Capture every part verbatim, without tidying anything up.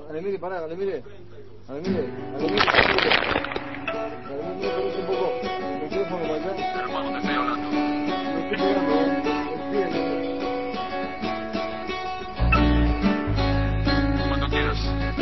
Alemire, pará, Alemire. Alemire, Alemire, Alemire, parece un poco. ¿Me quedo con acá? Hermano, te estoy hablando. Me estoy pegando, ¿eh? Estoy Cuando quieras.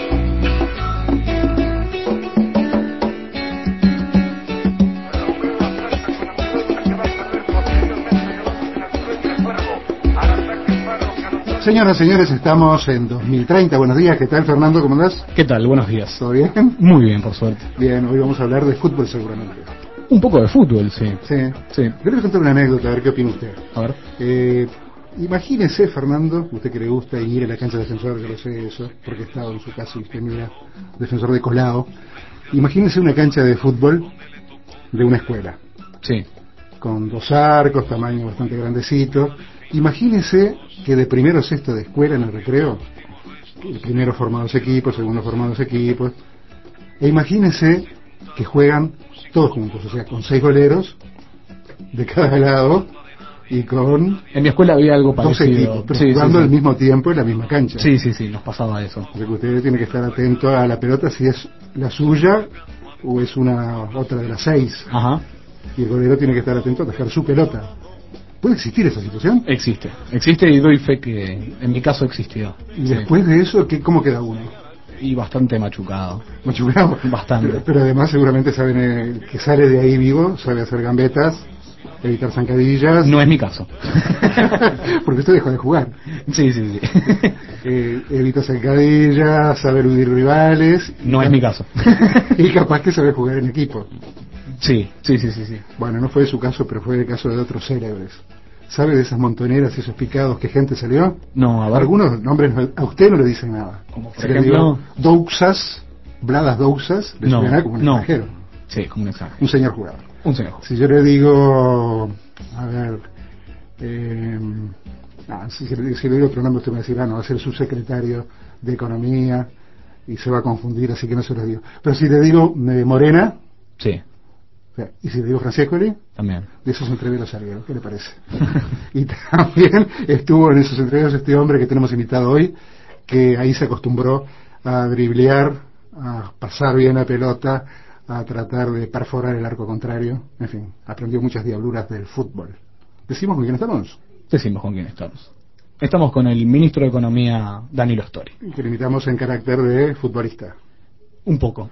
Señoras y señores, estamos en dos mil treinta. Buenos días, ¿qué tal, Fernando? ¿Cómo andás? ¿Qué tal? Buenos días. ¿Todo bien? Muy bien, por suerte. Bien, hoy vamos a hablar de fútbol seguramente. Un poco de fútbol, sí. Sí. Sí. Yo le contar una anécdota, a ver qué opina usted. A ver. Eh, imagínese, Fernando, usted que le gusta ir a la cancha de Defensor, yo lo sé eso, porque he estado en su casa y usted mira Defensor de Colado. Imagínese una cancha de fútbol de una escuela. Sí. Con dos arcos, tamaño bastante grandecito. Imagínese que de primero a sexto de escuela en el recreo, el primero forma dos equipos, segundo forma dos equipos, e imagínese que juegan todos juntos, o sea, con seis goleros de cada lado y con En mi escuela había algo dos parecido. equipos, pero Sí, jugando sí, al sí. mismo tiempo en la misma cancha. Sí, sí, sí, nos pasaba eso. O sea que usted tiene que estar atento a la pelota si es la suya o es una otra de las seis. Ajá. Y el golero tiene que estar atento a dejar su pelota. ¿Puede existir esa situación? Existe. Existe y doy fe que en mi caso existió. Y Sí. después de eso, ¿qué, ¿cómo queda uno? Y bastante machucado. Machucado. Bastante. Pero, pero además seguramente saben eh, que sale de ahí vivo, sabe hacer gambetas, evitar zancadillas. No es mi caso. Porque usted dejó de jugar. Sí, sí, sí. Eh, evita zancadillas, sabe eludir rivales. No es mi caso. Y capaz que sabe jugar en equipo. Sí, sí, sí, sí, sí. Bueno, no fue su caso, pero fue el caso de otros célebres. ¿Sabe de esas montoneras y esos picados que gente salió? No, a ver. Algunos nombres no- a usted no le dicen nada. Como por Si le ejemplo. digo Douxas, Bladas Douxas, le No, suena como un no. extranjero. Sí, como un extranjero. Un señor jugador. Un señor. Si yo le digo, a ver, eh, ah, si, si le, si le digo otro nombre, usted me va a decir, ah, no, va a ser subsecretario de Economía y se va a confundir, así que no se lo digo. Pero si le digo eh, Morena, Sí, o sea, y si le digo Francescoli, también. de esos entreveros salieron, ¿qué le parece? Y también estuvo en esos entreveros este hombre que tenemos invitado hoy, que ahí se acostumbró a driblear, a pasar bien la pelota, a tratar de perforar el arco contrario, en fin, aprendió muchas diabluras del fútbol. ¿Decimos con quién estamos? Decimos con quién estamos. Estamos con el ministro de Economía, Danilo Stori. Que le invitamos en carácter de futbolista. Un poco.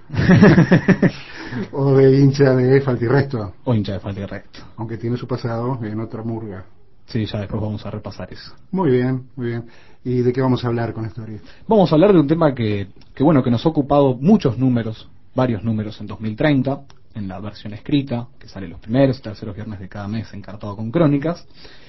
O de hincha de falta y resto, O hincha de falta y recto. aunque tiene su pasado en otra murga. Sí, ya después vamos a repasar eso. Muy bien, muy bien. ¿Y de qué vamos a hablar con esta historia? Vamos a hablar de un tema que, que bueno, que nos ha ocupado muchos números, varios números en dos mil treinta, en la versión escrita, que sale los primeros y terceros viernes de cada mes encartado con crónicas,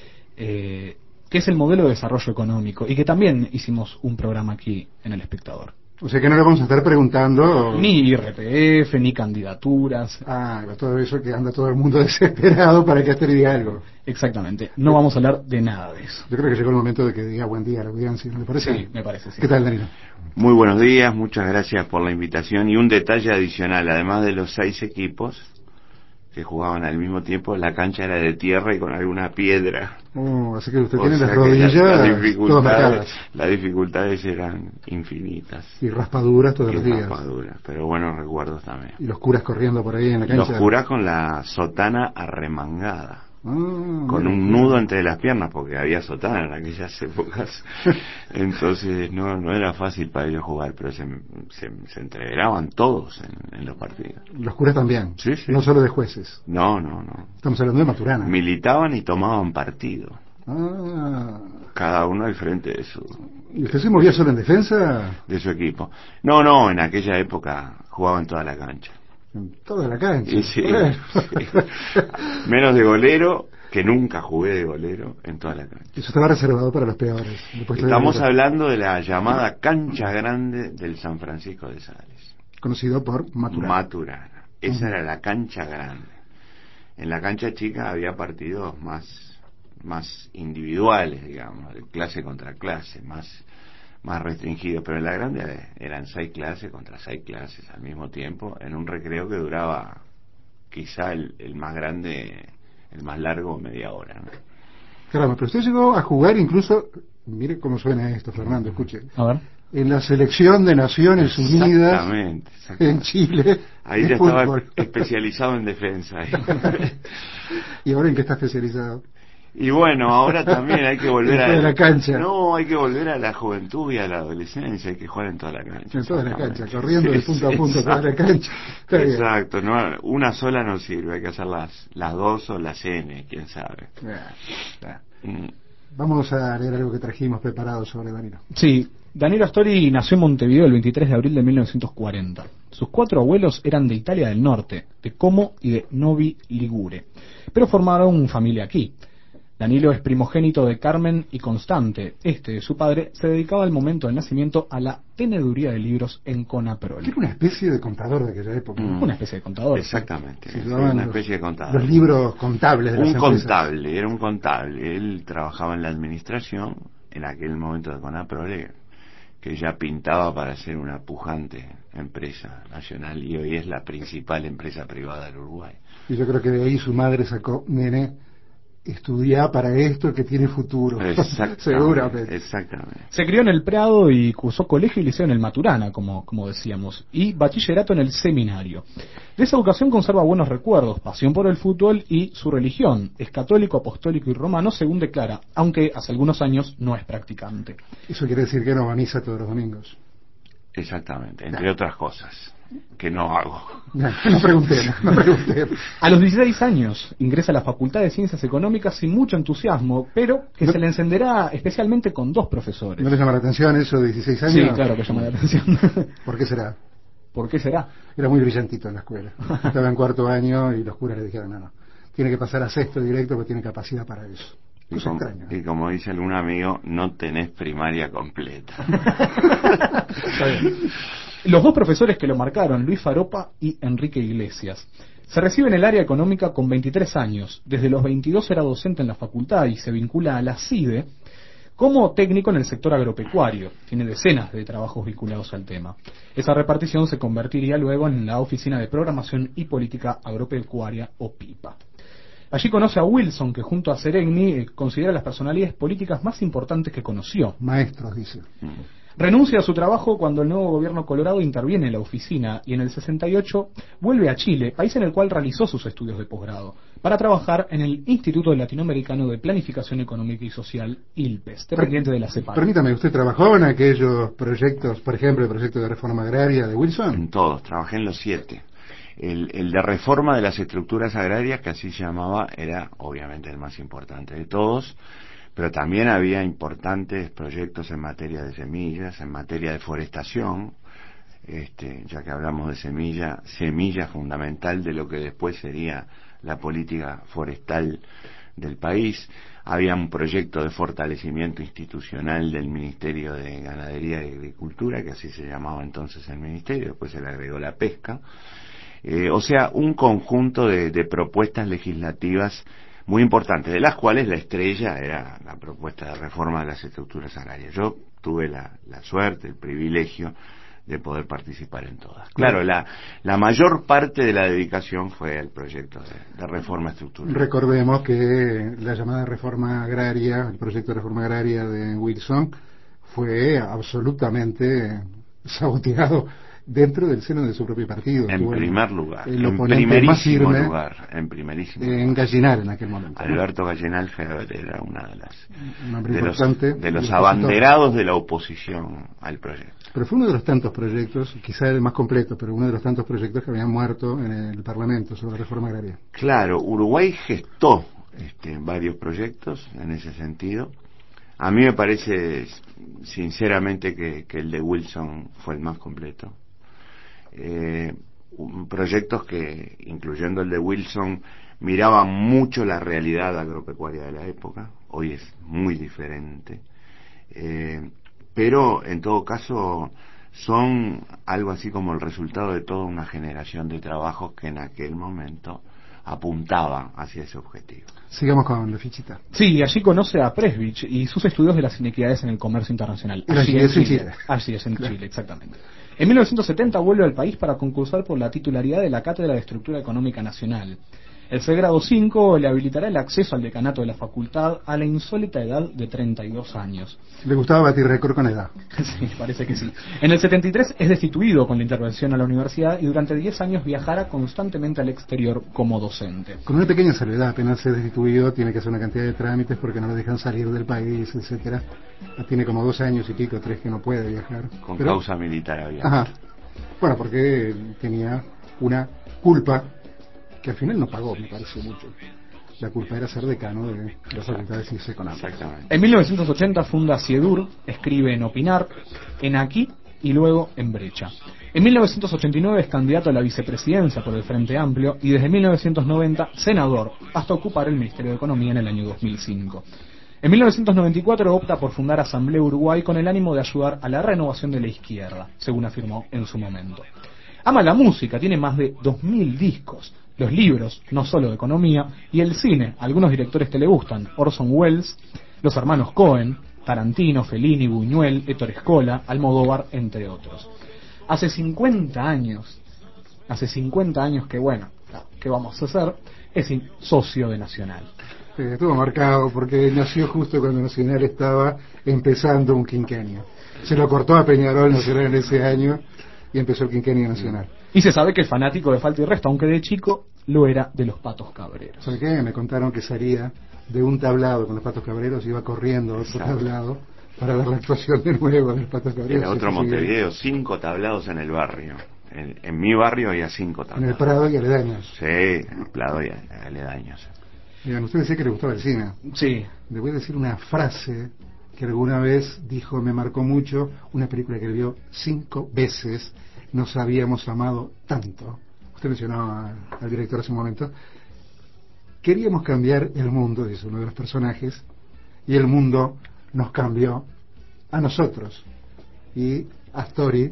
eh, que es el modelo de desarrollo económico, y que también hicimos un programa aquí en El Espectador. O sea que no le vamos a estar preguntando... Ni I R P F, ni candidaturas. Ah, todo eso que anda todo el mundo desesperado para que Astrid diga algo. Exactamente, no vamos a hablar de nada de eso. Yo creo que llegó el momento de que diga buen día a la audiencia, ¿no le parece? Sí, me parece, sí. ¿Qué tal, Danilo? Muy buenos días, muchas gracias por la invitación. Y un detalle adicional, además de los seis equipos que jugaban al mismo tiempo, la cancha era de tierra y con alguna piedra. Oh, así que usted O tiene sea las que rodillas las, las todas dificultades, marcadas. las dificultades eran infinitas. Y raspaduras todos Y los días. raspaduras, pero buenos recuerdos también. Y los curas corriendo por ahí en la Los cancha. curas con la sotana arremangada. Ah, Con mira, un mira. nudo entre las piernas, porque había sotana en aquellas épocas. Entonces no no era fácil para ellos jugar, pero se, se, se entregaban todos en, en los partidos. Los curas también, Sí, sí. no solo de jueces. No, no, no. Estamos hablando de Maturana. Militaban y tomaban partido, Ah, cada uno al frente de su ¿y usted se movía solo en defensa? de su equipo. No, no, en aquella época jugaban toda la cancha. En toda la cancha. Y sí, Bueno. sí. Menos de golero, que nunca jugué de golero en toda la cancha. Eso estaba reservado para los peores. Después Estamos le- hablando de la llamada cancha grande del San Francisco de Sales. Conocido por Maturana. Maturana. Esa Ujú. era la cancha grande. En la cancha chica había partidos más, más individuales, digamos, de clase contra clase, más, más restringidos. Pero en la grande eran seis clases contra seis clases al mismo tiempo, en un recreo que duraba quizá el, el más grande, el más largo, media hora, ¿no? Caramba, pero usted llegó a jugar incluso, mire cómo suena esto, Fernando, escuche. A ver. en la selección de Naciones Unidas Exactamente, exactamente. en Chile. Ahí de ya estaba fútbol. especializado en defensa. ¿Y ahora en qué está especializado? Y bueno, ahora también hay que volver En toda a la cancha. No, hay que volver a la juventud y a la adolescencia, hay que jugar en toda la cancha. En toda la exactamente. cancha, corriendo de punto a punto Exacto. toda la cancha. Está bien. Exacto, no, una sola no sirve, hay que hacer las, las dos o las N, quién sabe. Ah, ah. Mm. Vamos a leer algo que trajimos preparado sobre Danilo. Sí, Danilo Astori nació en Montevideo el veintitrés de abril de mil novecientos cuarenta. Sus cuatro abuelos eran de Italia del Norte, de Como y de Novi Ligure, pero formaron familia aquí. Danilo es primogénito de Carmen y Constante. Este, su padre, se dedicaba al momento del nacimiento a la teneduría de libros en Conaprol. Que era una especie de contador de aquella época. Mm. Una especie de contador. Exactamente, Se sí, llamaban una los- especie de contador. Los libros contables de las Un empresas. contable, era un contable. Él trabajaba en la administración, en aquel momento de Conaprole, que ya pintaba para ser una pujante empresa nacional y hoy es la principal empresa privada del Uruguay. Y yo creo que de ahí su madre sacó, nene, estudiá para esto que tiene futuro. Exactamente, Seguramente. exactamente. Se crió en el Prado y cursó colegio y liceo en el Maturana, como, como decíamos, y bachillerato en el seminario. De esa educación conserva buenos recuerdos, pasión por el fútbol y su religión. Es católico, apostólico y romano, según declara, aunque hace algunos años no es practicante. Eso quiere decir que no va a misa todos los domingos. Exactamente, entre otras cosas, que no hago. No, no pregunté, no, no pregunté. A los dieciséis años ingresa a la Facultad de Ciencias Económicas sin mucho entusiasmo, pero que No- se le encenderá especialmente con dos profesores. ¿No le llama la atención eso de dieciséis años? Sí, claro que llama la atención. ¿Por qué será? ¿Por qué será? Era muy brillantito en la escuela. Estaba en cuarto año y los curas le dijeron, no, no, tiene que pasar a sexto directo porque tiene capacidad para eso. Y Cosa como, extraña. y como dice algún amigo, no tenés primaria completa. Está bien. Los dos profesores que lo marcaron, Luis Faropa y Enrique Iglesias. Se recibe en el área económica con veintitrés años. Desde los veintidós era docente en la facultad y se vincula a la CIDE como técnico en el sector agropecuario. Tiene decenas de trabajos vinculados al tema. Esa repartición se convertiría luego en la Oficina de Programación y Política Agropecuaria, o PIPA. Allí conoce a Wilson, que junto a Seregni eh, considera las personalidades políticas más importantes que conoció. Maestros, dice. Renuncia a su trabajo cuando el nuevo gobierno colorado interviene en la oficina y en el sesenta y ocho vuelve a Chile, país en el cual realizó sus estudios de posgrado, para trabajar en el Instituto Latinoamericano de Planificación Económica y Social, ILPES, dependiente de la CEPAL. Permítame, ¿usted trabajó en aquellos proyectos, por ejemplo, el proyecto de reforma agraria de Wilson? En todos, trabajé en los siete. El, el de reforma de las estructuras agrarias, que así se llamaba, era obviamente el más importante de todos, pero también había importantes proyectos en materia de semillas, en materia de forestación, este, ya que hablamos de semilla, semilla fundamental de lo que después sería la política forestal del país. Había un proyecto de fortalecimiento institucional del Ministerio de Ganadería y Agricultura, que así se llamaba entonces el ministerio, después se le agregó la pesca. Eh, o sea, un conjunto de, de propuestas legislativas muy importantes, de las cuales la estrella era la propuesta de reforma de las estructuras agrarias. Yo tuve la, la suerte, el privilegio de poder participar en todas. Claro, la, la mayor parte de la dedicación fue al proyecto de, de reforma estructural. Recordemos que la llamada reforma agraria, el proyecto de reforma agraria de Wilson, fue absolutamente saboteado dentro del seno de su propio partido. En Tuvo primer lugar, el en oponente más primerísimo firme lugar, en primerísimo en lugar. Gallinar en aquel momento. ¿no? Alberto Gallinal Feber era una de las Un hombre de los, importante de los y abanderados de la oposición al proyecto. Pero fue uno de los tantos proyectos, quizá el más completo, pero uno de los tantos proyectos que habían muerto en el Parlamento sobre reforma agraria. Claro, Uruguay gestó este, varios proyectos en ese sentido. A mí me parece sinceramente que, que el de Wilson fue el más completo. Eh, un, proyectos que, incluyendo el de Wilson, miraban mucho la realidad agropecuaria de la época. Hoy es muy diferente. Eh, pero, en todo caso, son algo así como el resultado de toda una generación de trabajos que en aquel momento apuntaban hacia ese objetivo. Sigamos con la fichita. Sí, allí conoce a Presbich y sus estudios de las inequidades en el comercio internacional. Allí Allí es en Chile. Así es, en Chile, exactamente. En mil novecientos setenta vuelve al país para concursar por la titularidad de la Cátedra de Estructura Económica Nacional. El C grado cinco le habilitará el acceso al decanato de la facultad a la insólita edad de treinta y dos años. Le gustaba batir récord con edad. Sí, parece que sí. En el setenta y tres es destituido con la intervención a la universidad y durante diez años viajará constantemente al exterior como docente. Con una pequeña salvedad, apenas se destituido, tiene que hacer una cantidad de trámites porque no lo dejan salir del país, etcétera. Tiene como dos años y pico, tres que no puede viajar. Con Pero, causa militar abierta. ajá. Bueno, porque tenía una culpa que al final no pagó, me parece mucho. La culpa era ser decano de la Facultad de Ciencias Económicas. Exactamente. En mil novecientos ochenta funda Ciedur, escribe en Opinar, en Aquí y luego en Brecha. En mil novecientos ochenta y nueve es candidato a la vicepresidencia por el Frente Amplio y desde mil novecientos noventa senador, hasta ocupar el Ministerio de Economía en el año dos mil cinco. En mil novecientos noventa y cuatro opta por fundar Asamblea Uruguay con el ánimo de ayudar a la renovación de la izquierda, según afirmó en su momento. Ama la música, tiene más de dos mil discos, los libros, no solo de economía, y el cine, algunos directores que le gustan, Orson Welles, los hermanos Cohen, Tarantino, Fellini, Buñuel, Ettore Scola, Almodóvar, entre otros. Hace cincuenta años, hace cincuenta años que, bueno, ¿qué vamos a hacer? Es socio de Nacional. Sí, estuvo marcado porque nació justo cuando Nacional estaba empezando un quinquenio. Se lo cortó a Peñarol Nacional en ese año y empezó el quinquenio Nacional. Y se sabe que es fanático de Falta y Resto, aunque de chico lo era de los Patos Cabreros. ¿Sabe qué? Me contaron que salía de un tablado con los Patos Cabreros y iba corriendo a otro Exacto. tablado para ver la actuación de nuevo de los Patos Cabreros. Era otro Montevideo, cinco tablados en el barrio. En, en mi barrio había cinco tablados. En el Prado y aledaños. Sí, en el Prado y aledaños. Miren, usted decía que le gustaba el cine. Sí. Le voy a decir una frase que alguna vez dijo, me marcó mucho, una película que él vio cinco veces, Nos habíamos amado tanto. Usted mencionaba al director hace un momento. Queríamos cambiar el mundo, dice uno de los personajes, y el mundo nos cambió a nosotros. Y Astori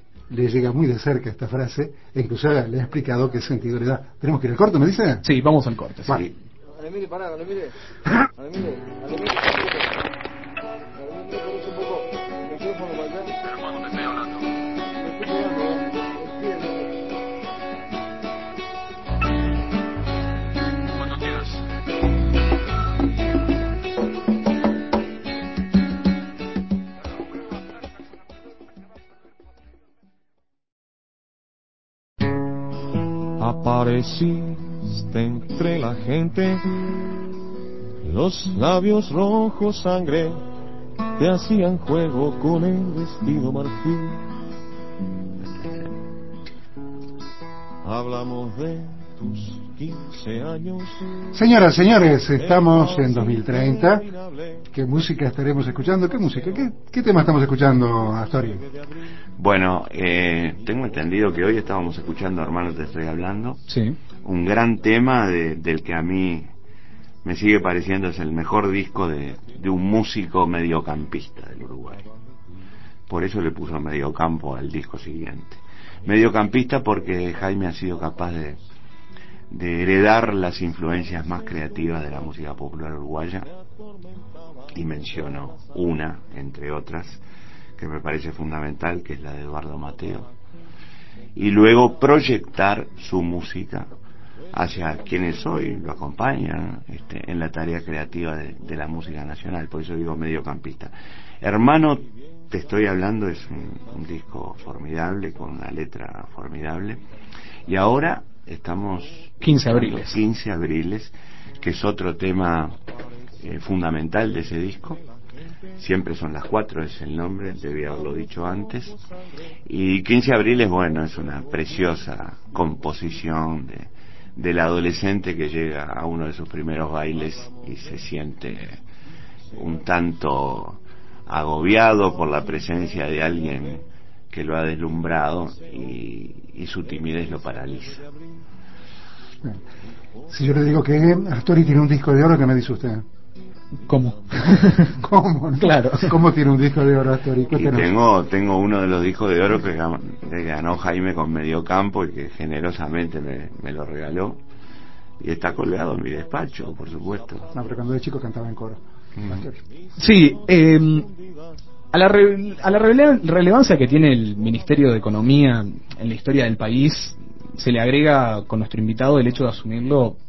le llega muy de cerca esta frase, e incluso le ha explicado qué sentido le da. ¿Tenemos que ir al corto, me dice? Sí, vamos al corte. Sí. Vale. Ale, mire, pará, ale, mire. Ale, mire, ale, mire. Ale, mire, por eso un poco. El micrófono para allá. Hermano, te estoy hablando. Me estoy pegando, ¿eh? Entiendo. Cuando quieras. Apareciste entre la gente, los labios rojos sangre te hacían juego con el vestido marfil. Hablamos de tus quince años. Señoras, señores, estamos en dos mil treinta. ¿Qué música estaremos escuchando? ¿Qué música? ¿Qué, qué tema estamos escuchando, Astori? Bueno, eh, tengo entendido que hoy estábamos escuchando, hermano, te estoy hablando. Sí. Un gran tema de, del que a mí me sigue pareciendo es el mejor disco de, de un músico mediocampista del Uruguay. Por eso le puso mediocampo al disco siguiente. Mediocampista porque Jaime ha sido capaz de, de heredar las influencias más creativas de la música popular uruguaya, y menciono una, entre otras, que me parece fundamental, que es la de Eduardo Mateo, y luego proyectar su música hacia quienes hoy lo acompañan este, en la tarea creativa de, de la música nacional. Por eso digo mediocampista. Hermano, te estoy hablando, es un, un disco formidable, con una letra formidable, y ahora estamos quince abriles. quince abriles, que es otro tema eh, fundamental de ese disco. Siempre son las cuatro, es el nombre, debía haberlo dicho antes. Y quince abriles, bueno, es una preciosa composición de, del adolescente que llega a uno de sus primeros bailes y se siente un tanto agobiado por la presencia de alguien que lo ha deslumbrado, y, y su timidez lo paraliza. Si yo le digo que Astori tiene un disco de oro, ¿qué me dice usted? ¿Cómo? ¿Cómo? No? Claro. ¿Cómo tiene un disco de oro, Astori? Y Cuéntenos. tengo, tengo uno de los discos de oro que gan- que ganó Jaime con Mediocampo y que generosamente me, me lo regaló, y está colgado en mi despacho, por supuesto. No, pero cuando de chico cantaba en coro. Astori. Sí, eh, a la, re- a la rele- relevancia que tiene el Ministerio de Economía en la historia del país, se le agrega con nuestro invitado el hecho de asumirlo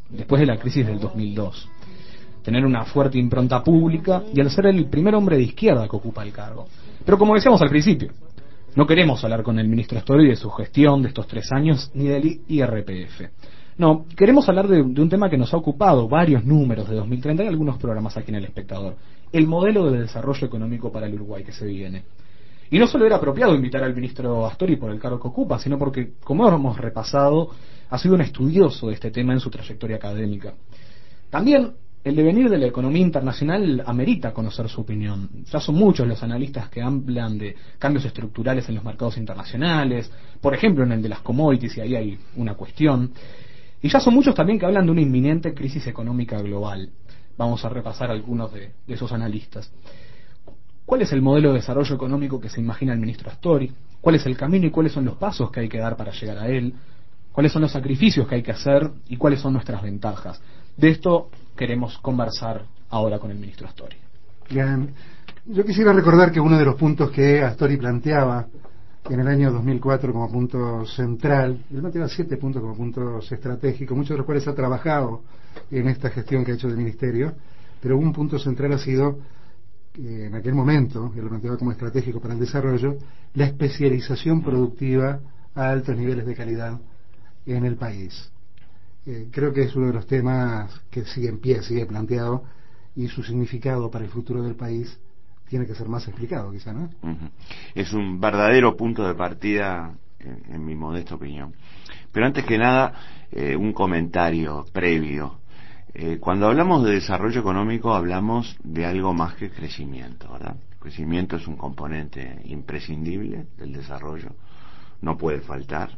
después de la crisis del dos mil dos, tener una fuerte impronta pública y al ser el primer hombre de izquierda que ocupa el cargo. Pero como decíamos al principio, no queremos hablar con el ministro Astori de su gestión de estos tres años ni del I R P F. No, queremos hablar de, de un tema que nos ha ocupado varios números de dos mil treinta y algunos programas aquí en El Espectador: el modelo de desarrollo económico para el Uruguay que se viene. Y no solo era apropiado invitar al ministro Astori por el cargo que ocupa, sino porque, como hemos repasado, ha sido un estudioso de este tema en su trayectoria académica. También el devenir de la economía internacional amerita conocer su opinión. Ya son muchos los analistas que hablan de cambios estructurales en los mercados internacionales, por ejemplo en el de las commodities, y ahí hay una cuestión. Y ya son muchos también que hablan de una inminente crisis económica global. Vamos a repasar algunos de, de esos analistas. ¿Cuál es el modelo de desarrollo económico que se imagina el ministro Astori? ¿Cuál es el camino y cuáles son los pasos que hay que dar para llegar a él? ¿Cuáles son los sacrificios que hay que hacer y cuáles son nuestras ventajas? De esto queremos conversar ahora con el ministro Astori. Bien. Yo quisiera recordar que uno de los puntos que Astori planteaba en el año dos mil cuatro como punto central, él planteaba siete puntos como puntos estratégicos, muchos de los cuales ha trabajado en esta gestión que ha hecho del ministerio, pero un punto central ha sido, eh, en aquel momento, él lo planteaba como estratégico para el desarrollo, la especialización productiva a altos niveles de calidad en el país. Eh, creo que es uno de los temas que sigue en pie, sigue planteado, y su significado para el futuro del país tiene que ser más explicado, quizá, ¿no? Uh-huh. Es un verdadero punto de partida, en, en mi modesta opinión. Pero antes que nada, eh, un comentario previo. Eh, cuando hablamos de desarrollo económico, hablamos de algo más que crecimiento, ¿verdad? El crecimiento es un componente imprescindible del desarrollo, no puede faltar.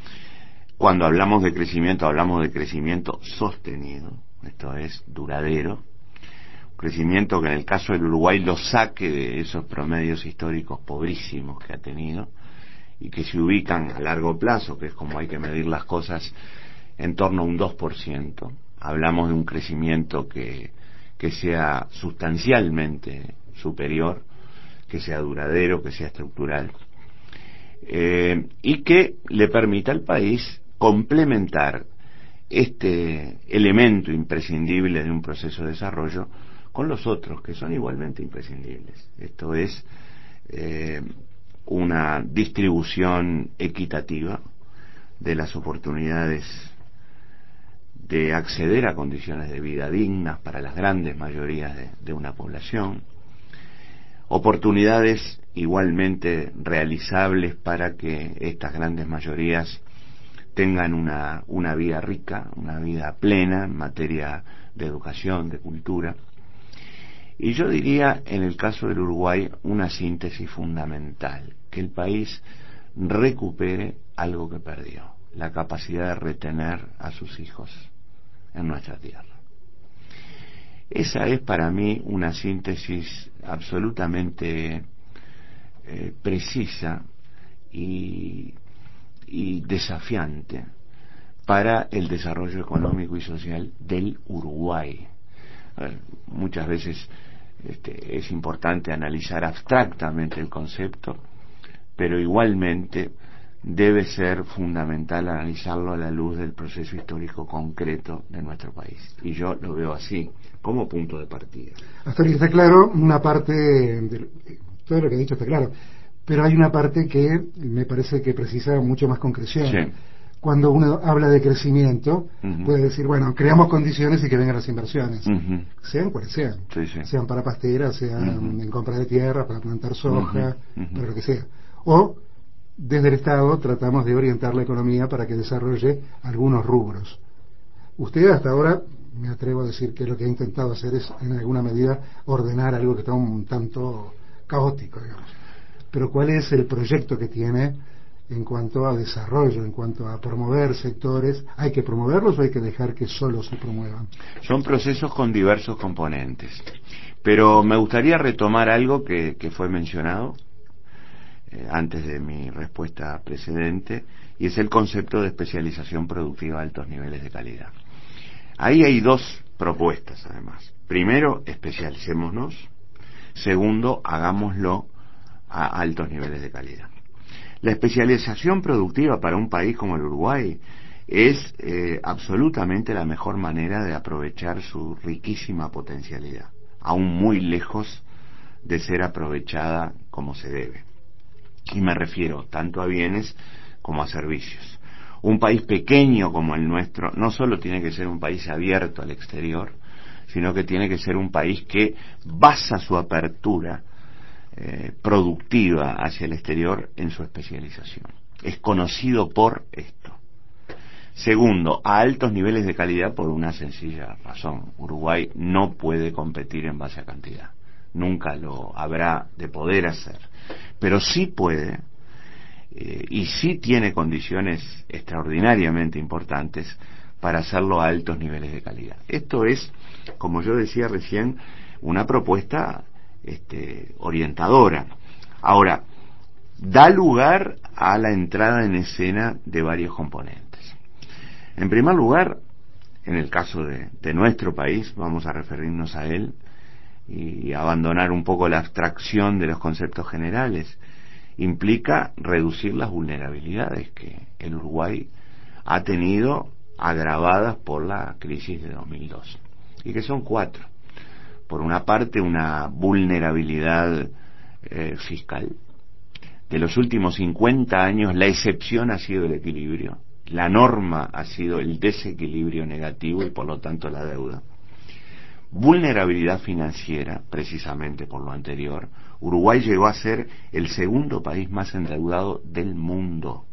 Cuando hablamos de crecimiento, hablamos de crecimiento sostenido, esto es duradero, crecimiento que en el caso del Uruguay lo saque de esos promedios históricos pobrísimos que ha tenido y que se ubican a largo plazo, que es como hay que medir las cosas, en torno a un dos por ciento. Hablamos de un crecimiento que, que sea sustancialmente superior, que sea duradero, que sea estructural, eh, y que le permita al país complementar este elemento imprescindible de un proceso de desarrollo con los otros que son igualmente imprescindibles. Esto es eh, una distribución equitativa de las oportunidades de acceder a condiciones de vida dignas para las grandes mayorías de, de una población, oportunidades igualmente realizables para que estas grandes mayorías tengan una, una vida rica, una vida plena en materia de educación, de cultura. Y yo diría, en el caso del Uruguay, una síntesis fundamental: que el país recupere algo que perdió, la capacidad de retener a sus hijos en nuestra tierra. Esa es para mí una síntesis absolutamente eh, precisa y, y desafiante para el desarrollo económico y social del Uruguay. A ver, muchas veces este, es importante analizar abstractamente el concepto, pero igualmente debe ser fundamental analizarlo a la luz del proceso histórico concreto de nuestro país. Y yo lo veo así, como punto de partida. Hasta ahora está claro, una parte, de, todo lo que he dicho está claro, pero hay una parte que me parece que precisa mucho más concreción. Sí. Cuando uno habla de crecimiento, uh-huh, puede decir, bueno, creamos condiciones y que vengan las inversiones, uh-huh, sean cuales sean, sí, sí, sean para pasteras, sean uh-huh, en compra de tierra, para plantar soja, uh-huh, uh-huh, para lo que sea. O desde el Estado tratamos de orientar la economía para que desarrolle algunos rubros. Usted hasta ahora, me atrevo a decir que lo que ha intentado hacer es en alguna medida ordenar algo que está un tanto caótico, digamos. Pero ¿cuál es el proyecto que tiene en cuanto a desarrollo, en cuanto a promover sectores? ¿Hay que promoverlos o hay que dejar que solo se promuevan? Son procesos con diversos componentes, pero me gustaría retomar algo que, que fue mencionado eh, antes de mi respuesta precedente, y es el concepto de especialización productiva a altos niveles de calidad. Ahí hay dos propuestas, además. Primero, especialicémonos. Segundo, hagámoslo a altos niveles de calidad. La especialización productiva para un país como el Uruguay es eh, absolutamente la mejor manera de aprovechar su riquísima potencialidad, aún muy lejos de ser aprovechada como se debe. Y me refiero tanto a bienes como a servicios. Un país pequeño como el nuestro no solo tiene que ser un país abierto al exterior, sino que tiene que ser un país que basa su apertura eh, productiva hacia el exterior en su especialización. Es conocido por esto. Segundo, a altos niveles de calidad por una sencilla razón. Uruguay no puede competir en base a cantidad. Nunca lo habrá de poder hacer. Pero sí puede, eh, y sí tiene condiciones extraordinariamente importantes para hacerlo a altos niveles de calidad. Esto es, como yo decía recién, una propuesta este, orientadora. Ahora, da lugar a la entrada en escena de varios componentes. En primer lugar, en el caso de, de nuestro país, vamos a referirnos a él y abandonar un poco la abstracción de los conceptos generales, implica reducir las vulnerabilidades que el Uruguay ha tenido agravadas por la crisis de dos mil dos, y que son cuatro. Por una parte, una vulnerabilidad eh, fiscal. De los últimos cincuenta años, la excepción ha sido el equilibrio. La norma ha sido el desequilibrio negativo y por lo tanto la deuda. Vulnerabilidad financiera, precisamente por lo anterior. Uruguay llegó a ser el segundo país más endeudado del mundo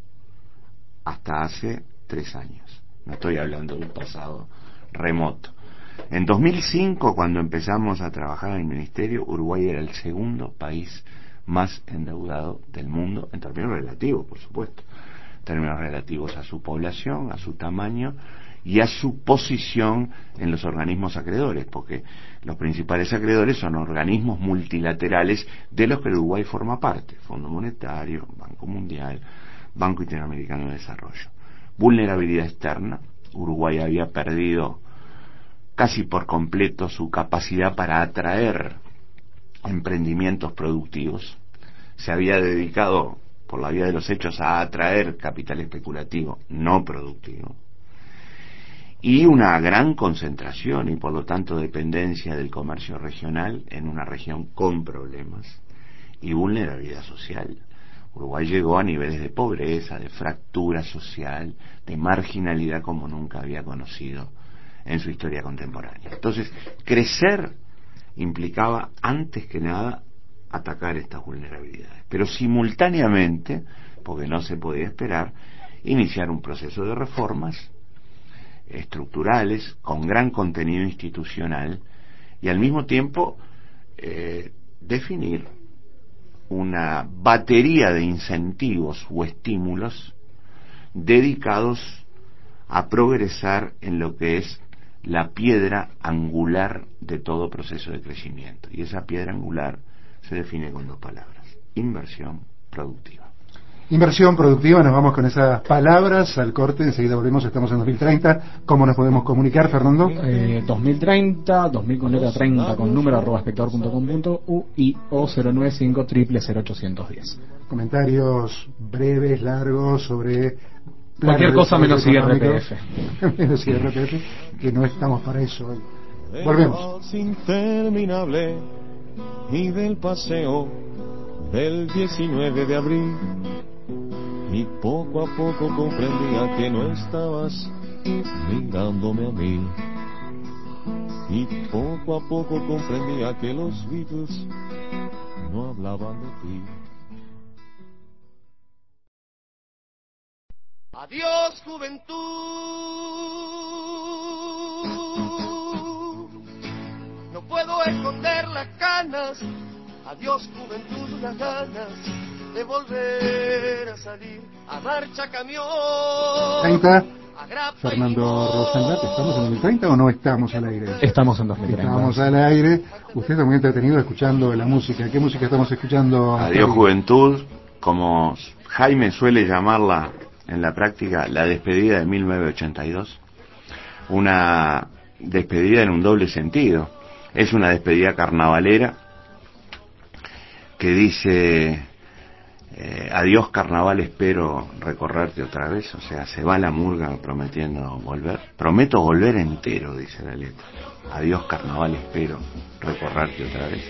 hasta hace tres años. No estoy hablando de un pasado remoto. En dos mil cinco, cuando empezamos a trabajar en el Ministerio, Uruguay era el segundo país más endeudado del mundo, en términos relativos, por supuesto. Términos relativos a su población, a su tamaño y a su posición en los organismos acreedores, porque los principales acreedores son organismos multilaterales de los que Uruguay forma parte: Fondo Monetario, Banco Mundial, Banco Interamericano de Desarrollo. Vulnerabilidad externa. Uruguay había perdido casi por completo su capacidad para atraer emprendimientos productivos. Se había dedicado, por la vía de los hechos, a atraer capital especulativo no productivo, y una gran concentración y por lo tanto dependencia del comercio regional en una región con problemas y vulnerabilidad social. Uruguay llegó a niveles de pobreza, de fractura social, de marginalidad como nunca había conocido en su historia contemporánea. Entonces, crecer implicaba antes que nada atacar estas vulnerabilidades, pero simultáneamente, porque no se podía esperar, iniciar un proceso de reformas estructurales con gran contenido institucional y al mismo tiempo eh, definir una batería de incentivos o estímulos dedicados a progresar en lo que es la piedra angular de todo proceso de crecimiento, y esa piedra angular se define con dos palabras: inversión productiva. Inversión productiva, nos vamos con esas palabras al corte, enseguida volvemos. Estamos en dos mil treinta. ¿Cómo nos podemos comunicar, Fernando? Eh, dos mil treinta, dos mil con letra treinta con número arroba espectador punto com punto u y o cero nueve cinco triple cero ochocientos diez. Comentarios breves, largos sobre cualquier cosa menos I R P F. Menos I R P F, que no estamos para eso hoy. Volvemos. Interminable y del paseo del diecinueve de abril, y poco a poco comprendía que no estabas mirándome a mí, y poco a poco comprendía que los Beatles no hablaban de ti. Adiós, juventud, no puedo esconder las canas. Adiós, juventud, las ganas de volver a salir a marcha camión. treinta. Fernando Rosenblatt, ¿estamos en dos mil treinta o no estamos al aire? Estamos en dos mil treinta. Estamos al aire. Usted está muy entretenido escuchando la música. ¿Qué música estamos escuchando? Adiós, juventud, como Jaime suele llamarla en la práctica, la despedida de mil novecientos ochenta y dos. Una despedida en un doble sentido. Es una despedida carnavalera que dice Eh, adiós carnaval, espero recorrerte otra vez. O sea, se va la murga prometiendo volver. Prometo volver entero, dice la letra. Adiós carnaval, espero recorrerte otra vez.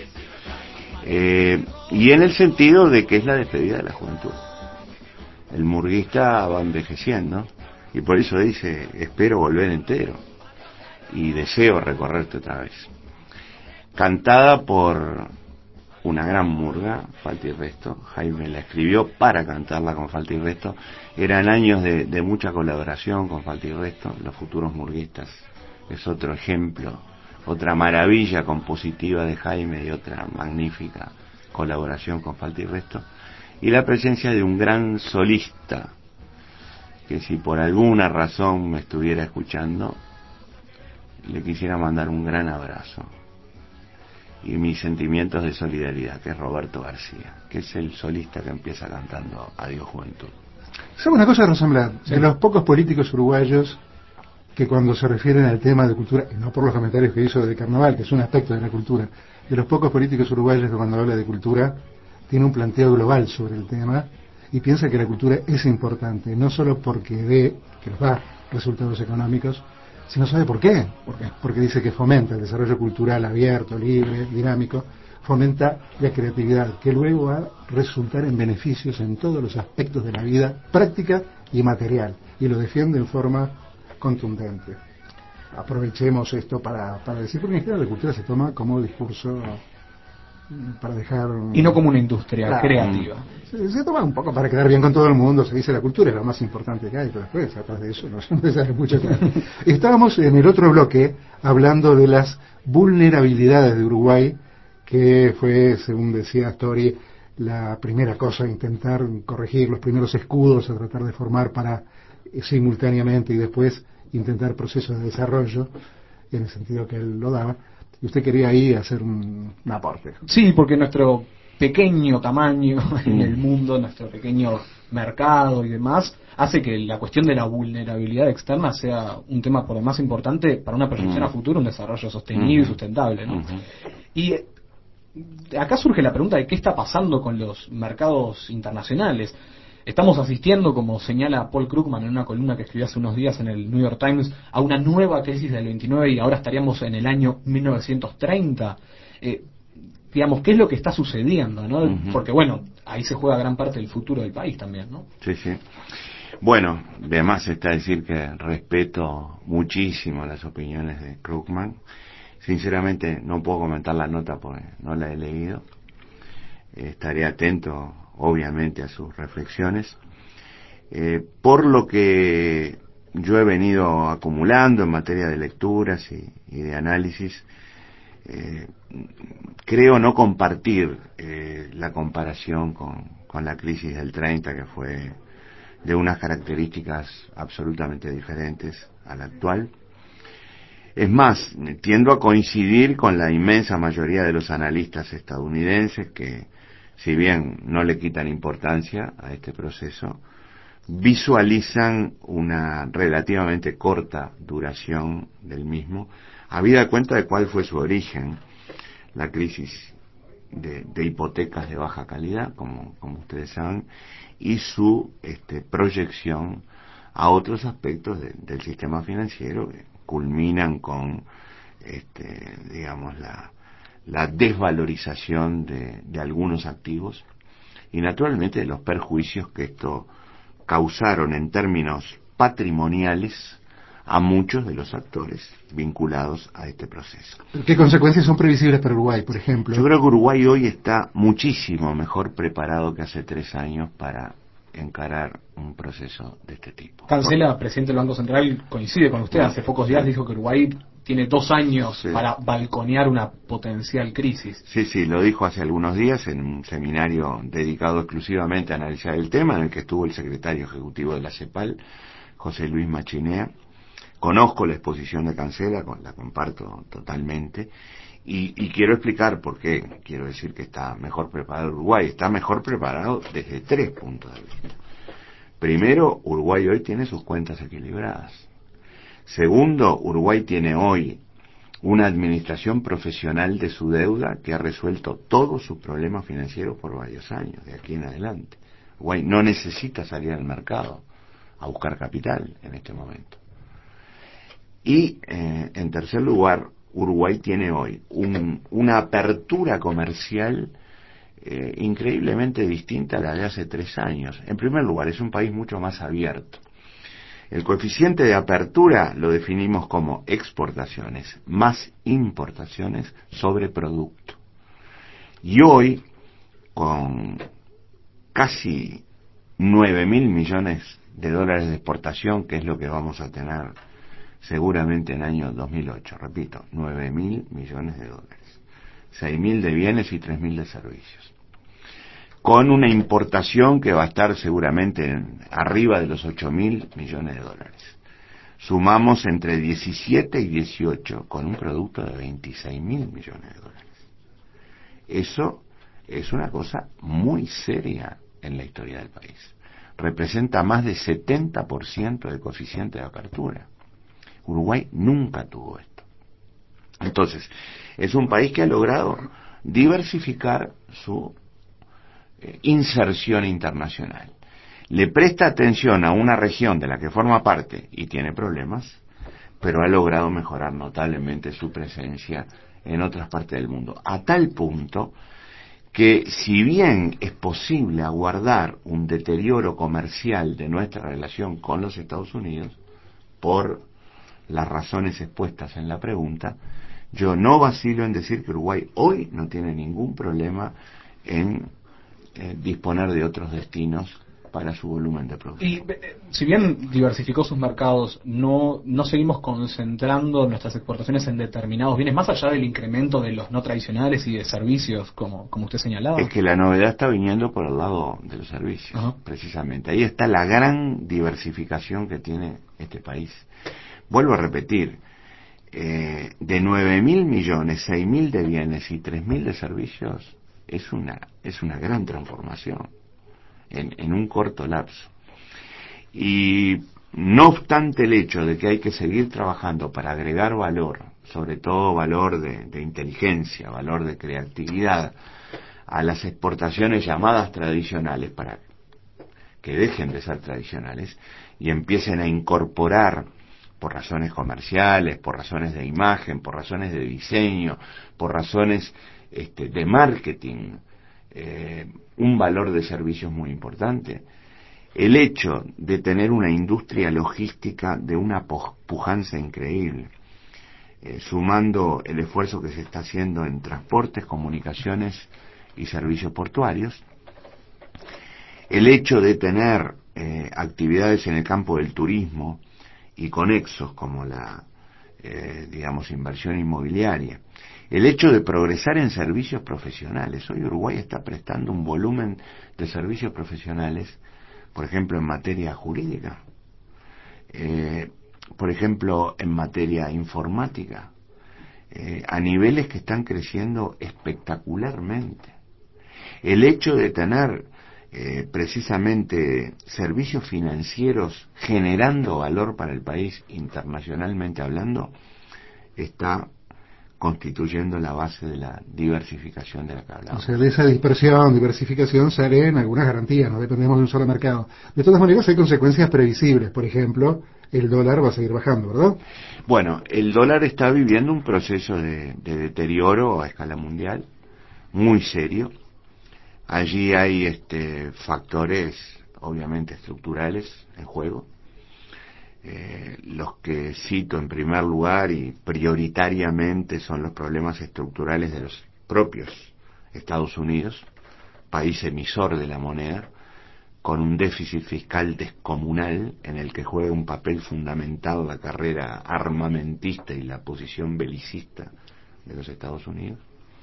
Eh, y en el sentido de que es la despedida de la juventud. El murguista va envejeciendo y por eso dice, espero volver entero y deseo recorrerte otra vez. Cantada por una gran murga, Falta y Resto. Jaime la escribió para cantarla con Falta y Resto. Eran años de, de mucha colaboración con Falta y Resto. Los Futuros Murguistas es otro ejemplo, otra maravilla compositiva de Jaime y otra magnífica colaboración con Falta y Resto. Y la presencia de un gran solista, que si por alguna razón me estuviera escuchando, le quisiera mandar un gran abrazo y mis sentimientos de solidaridad, que es Roberto García, que es el solista que empieza cantando Adiós Juventud. ¿Sabe una cosa, Rosenblatt? Sí. De los pocos políticos uruguayos que cuando se refieren al tema de cultura, y no por los comentarios que hizo de carnaval, que es un aspecto de la cultura, de los pocos políticos uruguayos que cuando habla de cultura tiene un planteo global sobre el tema y piensa que la cultura es importante, no solo porque ve que nos da resultados económicos, sino sabe por qué. ¿Por qué? Porque dice que fomenta el desarrollo cultural abierto, libre, dinámico, fomenta la creatividad, que luego va a resultar en beneficios en todos los aspectos de la vida práctica y material, y lo defiende en forma contundente. Aprovechemos esto para, para decir, porque en general la cultura se toma como discurso para dejar... Y no como una industria claro, creativa. Se, se toma un poco para quedar bien con todo el mundo, se dice la cultura es lo más importante que hay, pero después, atrás de eso, no se sabe mucho. Estábamos en el otro bloque hablando de las vulnerabilidades de Uruguay, que fue, según decía Astori, la primera cosa, intentar corregir los primeros escudos, a tratar de formar para eh, simultáneamente y después intentar procesos de desarrollo, en el sentido que él lo daba. Y usted quería ahí hacer un, un aporte. Sí, porque nuestro pequeño tamaño en el mundo, nuestro pequeño mercado y demás, hace que la cuestión de la vulnerabilidad externa sea un tema por demás importante para una proyección a futuro, un desarrollo sostenible y sustentable, ¿no? Y acá surge la pregunta de qué está pasando con los mercados internacionales. Estamos asistiendo, como señala Paul Krugman en una columna que escribió hace unos días en el New York Times, a una nueva crisis del veintinueve y ahora estaríamos en el año mil novecientos treinta. Eh, digamos, ¿qué es lo que está sucediendo, no? Uh-huh. Porque, bueno, ahí se juega gran parte del futuro del país también, ¿no? Sí, sí. Bueno, además está decir que respeto muchísimo las opiniones de Krugman. Sinceramente no puedo comentar la nota porque no la he leído. Eh, estaré atento, obviamente, a sus reflexiones. Eh, por lo que yo he venido acumulando en materia de lecturas y, y de análisis, eh, creo no compartir eh, la comparación con, con la crisis del treinta, que fue de unas características absolutamente diferentes a la actual. Es más, tiendo a coincidir con la inmensa mayoría de los analistas estadounidenses que, si bien no le quitan importancia a este proceso, visualizan una relativamente corta duración del mismo, habida cuenta de cuál fue su origen, la crisis de, de hipotecas de baja calidad, como, como ustedes saben, y su este, proyección a otros aspectos de, del sistema financiero que culminan con, este, digamos, la, la desvalorización de, de algunos activos y naturalmente los perjuicios que esto causaron en términos patrimoniales a muchos de los actores vinculados a este proceso. ¿Qué consecuencias son previsibles para Uruguay, por ejemplo? Yo creo que Uruguay hoy está muchísimo mejor preparado que hace tres años para encarar un proceso de este tipo. Cancela, presidente del Banco Central, coincide con usted, hace pocos días dijo que Uruguay tiene dos años sí. para balconear una potencial crisis. Sí, sí, lo dijo hace algunos días en un seminario dedicado exclusivamente a analizar el tema, en el que estuvo el secretario ejecutivo de la CEPAL, José Luis Machinea. Conozco la exposición de Cancela, la comparto totalmente, y, y quiero explicar por qué quiero decir que está mejor preparado Uruguay. Está mejor preparado desde tres puntos de vista. Primero, Uruguay hoy tiene sus cuentas equilibradas. Segundo, Uruguay tiene hoy una administración profesional de su deuda que ha resuelto todos sus problemas financieros por varios años, de aquí en adelante. Uruguay no necesita salir al mercado a buscar capital en este momento. Y eh, en tercer lugar, Uruguay tiene hoy un, una apertura comercial eh, increíblemente distinta a la de hace tres años. En primer lugar, es un país mucho más abierto. El coeficiente de apertura lo definimos como exportaciones más importaciones sobre producto. Y hoy, con casi nueve mil millones de dólares de exportación, que es lo que vamos a tener seguramente en el año dos mil ocho, repito, nueve mil millones de dólares, seis mil de bienes y tres mil de servicios, con una importación que va a estar seguramente en, arriba de los ocho mil millones de dólares. Sumamos entre diecisiete y dieciocho con un producto de veintiséis mil millones de dólares. Eso es una cosa muy seria en la historia del país. Representa más de setenta por ciento de coeficiente de apertura. Uruguay nunca tuvo esto. Entonces, es un país que ha logrado diversificar su eh, inserción internacional. Le presta atención a una región de la que forma parte y tiene problemas, pero ha logrado mejorar notablemente su presencia en otras partes del mundo, a tal punto que si bien es posible aguardar un deterioro comercial de nuestra relación con los Estados Unidos, por las razones expuestas en la pregunta, yo no vacilo en decir que Uruguay hoy no tiene ningún problema en eh, disponer de otros destinos para su volumen de producción. Y eh, si bien diversificó sus mercados, no no seguimos concentrando nuestras exportaciones en determinados bienes, más allá del incremento de los no tradicionales y de servicios, como, como usted señalaba. Es que la novedad está viniendo por el lado de los servicios, Ajá. precisamente. Ahí está la gran diversificación que tiene este país. Vuelvo a repetir, eh, de nueve mil millones, seis mil de bienes y tres mil de servicios, es una, es una gran transformación en, en un corto lapso. Y no obstante el hecho de que hay que seguir trabajando para agregar valor, sobre todo valor de, de inteligencia, valor de creatividad, a las exportaciones llamadas tradicionales, para que dejen de ser tradicionales y empiecen a incorporar, por razones comerciales, por razones de imagen, por razones de diseño, por razones este, de marketing, eh, un valor de servicios muy importante. El hecho de tener una industria logística de una pujanza increíble, eh, sumando el esfuerzo que se está haciendo en transportes, comunicaciones y servicios portuarios, el hecho de tener eh, actividades en el campo del turismo y conexos como la, eh, digamos, inversión inmobiliaria, el hecho de progresar en servicios profesionales. Hoy Uruguay está prestando un volumen de servicios profesionales, por ejemplo, en materia jurídica, eh, por ejemplo, en materia informática, eh, a niveles que están creciendo espectacularmente. El hecho de tener eh, precisamente servicios financieros generando valor para el país internacionalmente hablando, está constituyendo la base de la diversificación de la que hablamos. O sea, de esa dispersión, diversificación salen algunas garantías, no dependemos de un solo mercado. De todas maneras hay consecuencias previsibles, por ejemplo, el dólar va a seguir bajando, ¿verdad? Bueno, el dólar está viviendo un proceso de, de deterioro a escala mundial, muy serio. Allí hay este, factores obviamente estructurales en juego. Eh, los que cito en primer lugar y prioritariamente son los problemas estructurales de los propios Estados Unidos, país emisor de la moneda, con un déficit fiscal descomunal en el que juega un papel fundamental la carrera armamentista y la posición belicista de los Estados Unidos.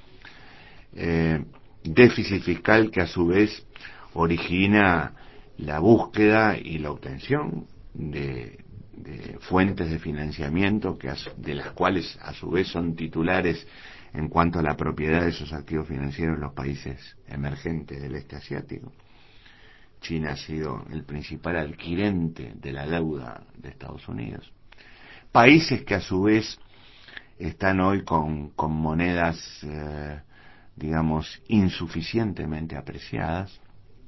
Eh, déficit fiscal que a su vez origina la búsqueda y la obtención de, de fuentes de financiamiento que a, de las cuales a su vez son titulares en cuanto a la propiedad de esos activos financieros los países emergentes del este asiático. China ha sido el principal adquirente de la deuda de Estados Unidos. Países que a su vez están hoy con, con monedas, eh, digamos, insuficientemente apreciadas,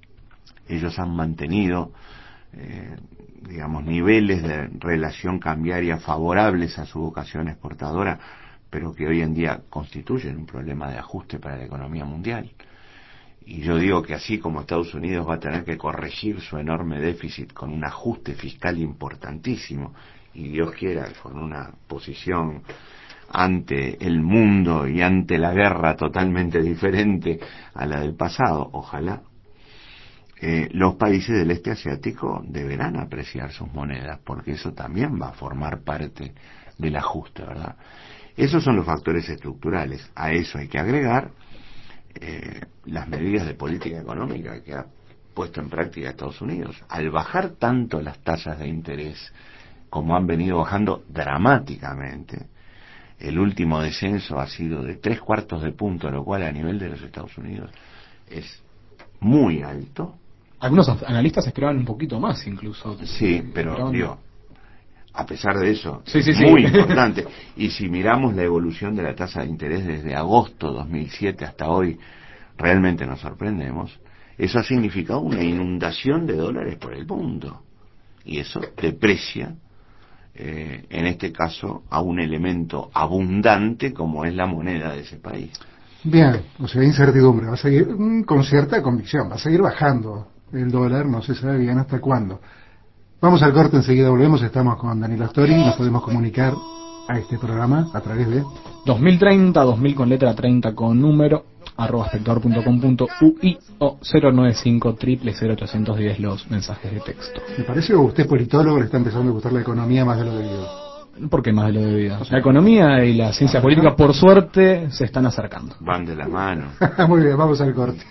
ellos han mantenido, eh, digamos, niveles de relación cambiaria favorables a su vocación exportadora, pero que hoy en día constituyen un problema de ajuste para la economía mundial. Y yo digo que así como Estados Unidos va a tener que corregir su enorme déficit con un ajuste fiscal importantísimo, y Dios quiera con una posición ante el mundo y ante la guerra totalmente diferente a la del pasado, ojalá, eh, los países del este asiático deberán apreciar sus monedas, porque eso también va a formar parte del ajuste, ¿verdad? Esos son los factores estructurales. A eso hay que agregar eh, las medidas de política económica que ha puesto en práctica Estados Unidos. Al bajar tanto las tasas de interés, como han venido bajando dramáticamente, el último descenso ha sido de tres cuartos de punto, lo cual a nivel de los Estados Unidos es muy alto. Algunos analistas esperaban un poquito más incluso. Sí, pero esperaban... digo, a pesar de eso, sí, sí, es sí. muy importante. Y si miramos la evolución de la tasa de interés desde agosto dos mil siete hasta hoy, realmente nos sorprendemos. Eso ha significado una inundación de dólares por el mundo. Y eso deprecia, eh, en este caso, a un elemento abundante como es la moneda de ese país. Bien, o sea, incertidumbre. Va a seguir mm, con cierta convicción. Va a seguir bajando el dólar, no se sabe bien hasta cuándo. Vamos al corte, enseguida volvemos. Estamos con Daniel Astori y nos podemos comunicar a este programa a través de dos mil treinta, dos mil con letra, treinta con número, arroba espectador punto com punto u i o cero nueve cinco, cero cero ocho uno cero los mensajes de texto. Me parece que a usted, politólogo, le está empezando a gustar la economía más de lo debido. ¿Por qué más de lo debido? La economía y la ciencia política, por suerte, se están acercando. Van de la mano. Muy bien, vamos al corte.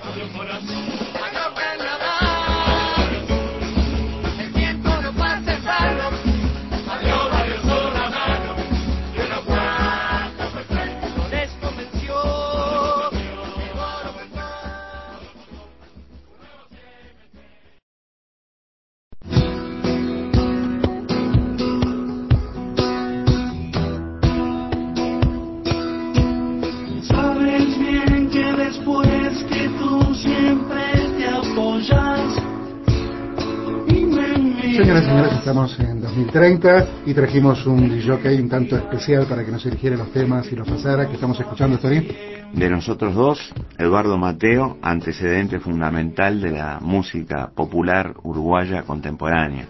Señoras y señores, estamos en dos mil treinta y trajimos un disjockey un tanto especial para que nos eligiera los temas y los pasara. ¿Qué estamos escuchando, Tori? De nosotros dos, Eduardo Mateo, antecedente fundamental de la música popular uruguaya contemporánea.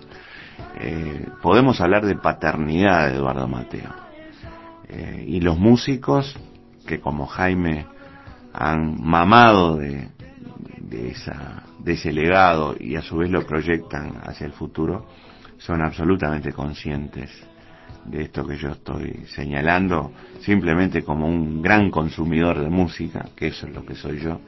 Eh, podemos hablar de paternidad de Eduardo Mateo. Eh, y los músicos que como Jaime han mamado de, de, esa, de ese legado y a su vez lo proyectan hacia el futuro, son absolutamente conscientes de esto que yo estoy señalando, simplemente como un gran consumidor de música, que eso es lo que soy yo.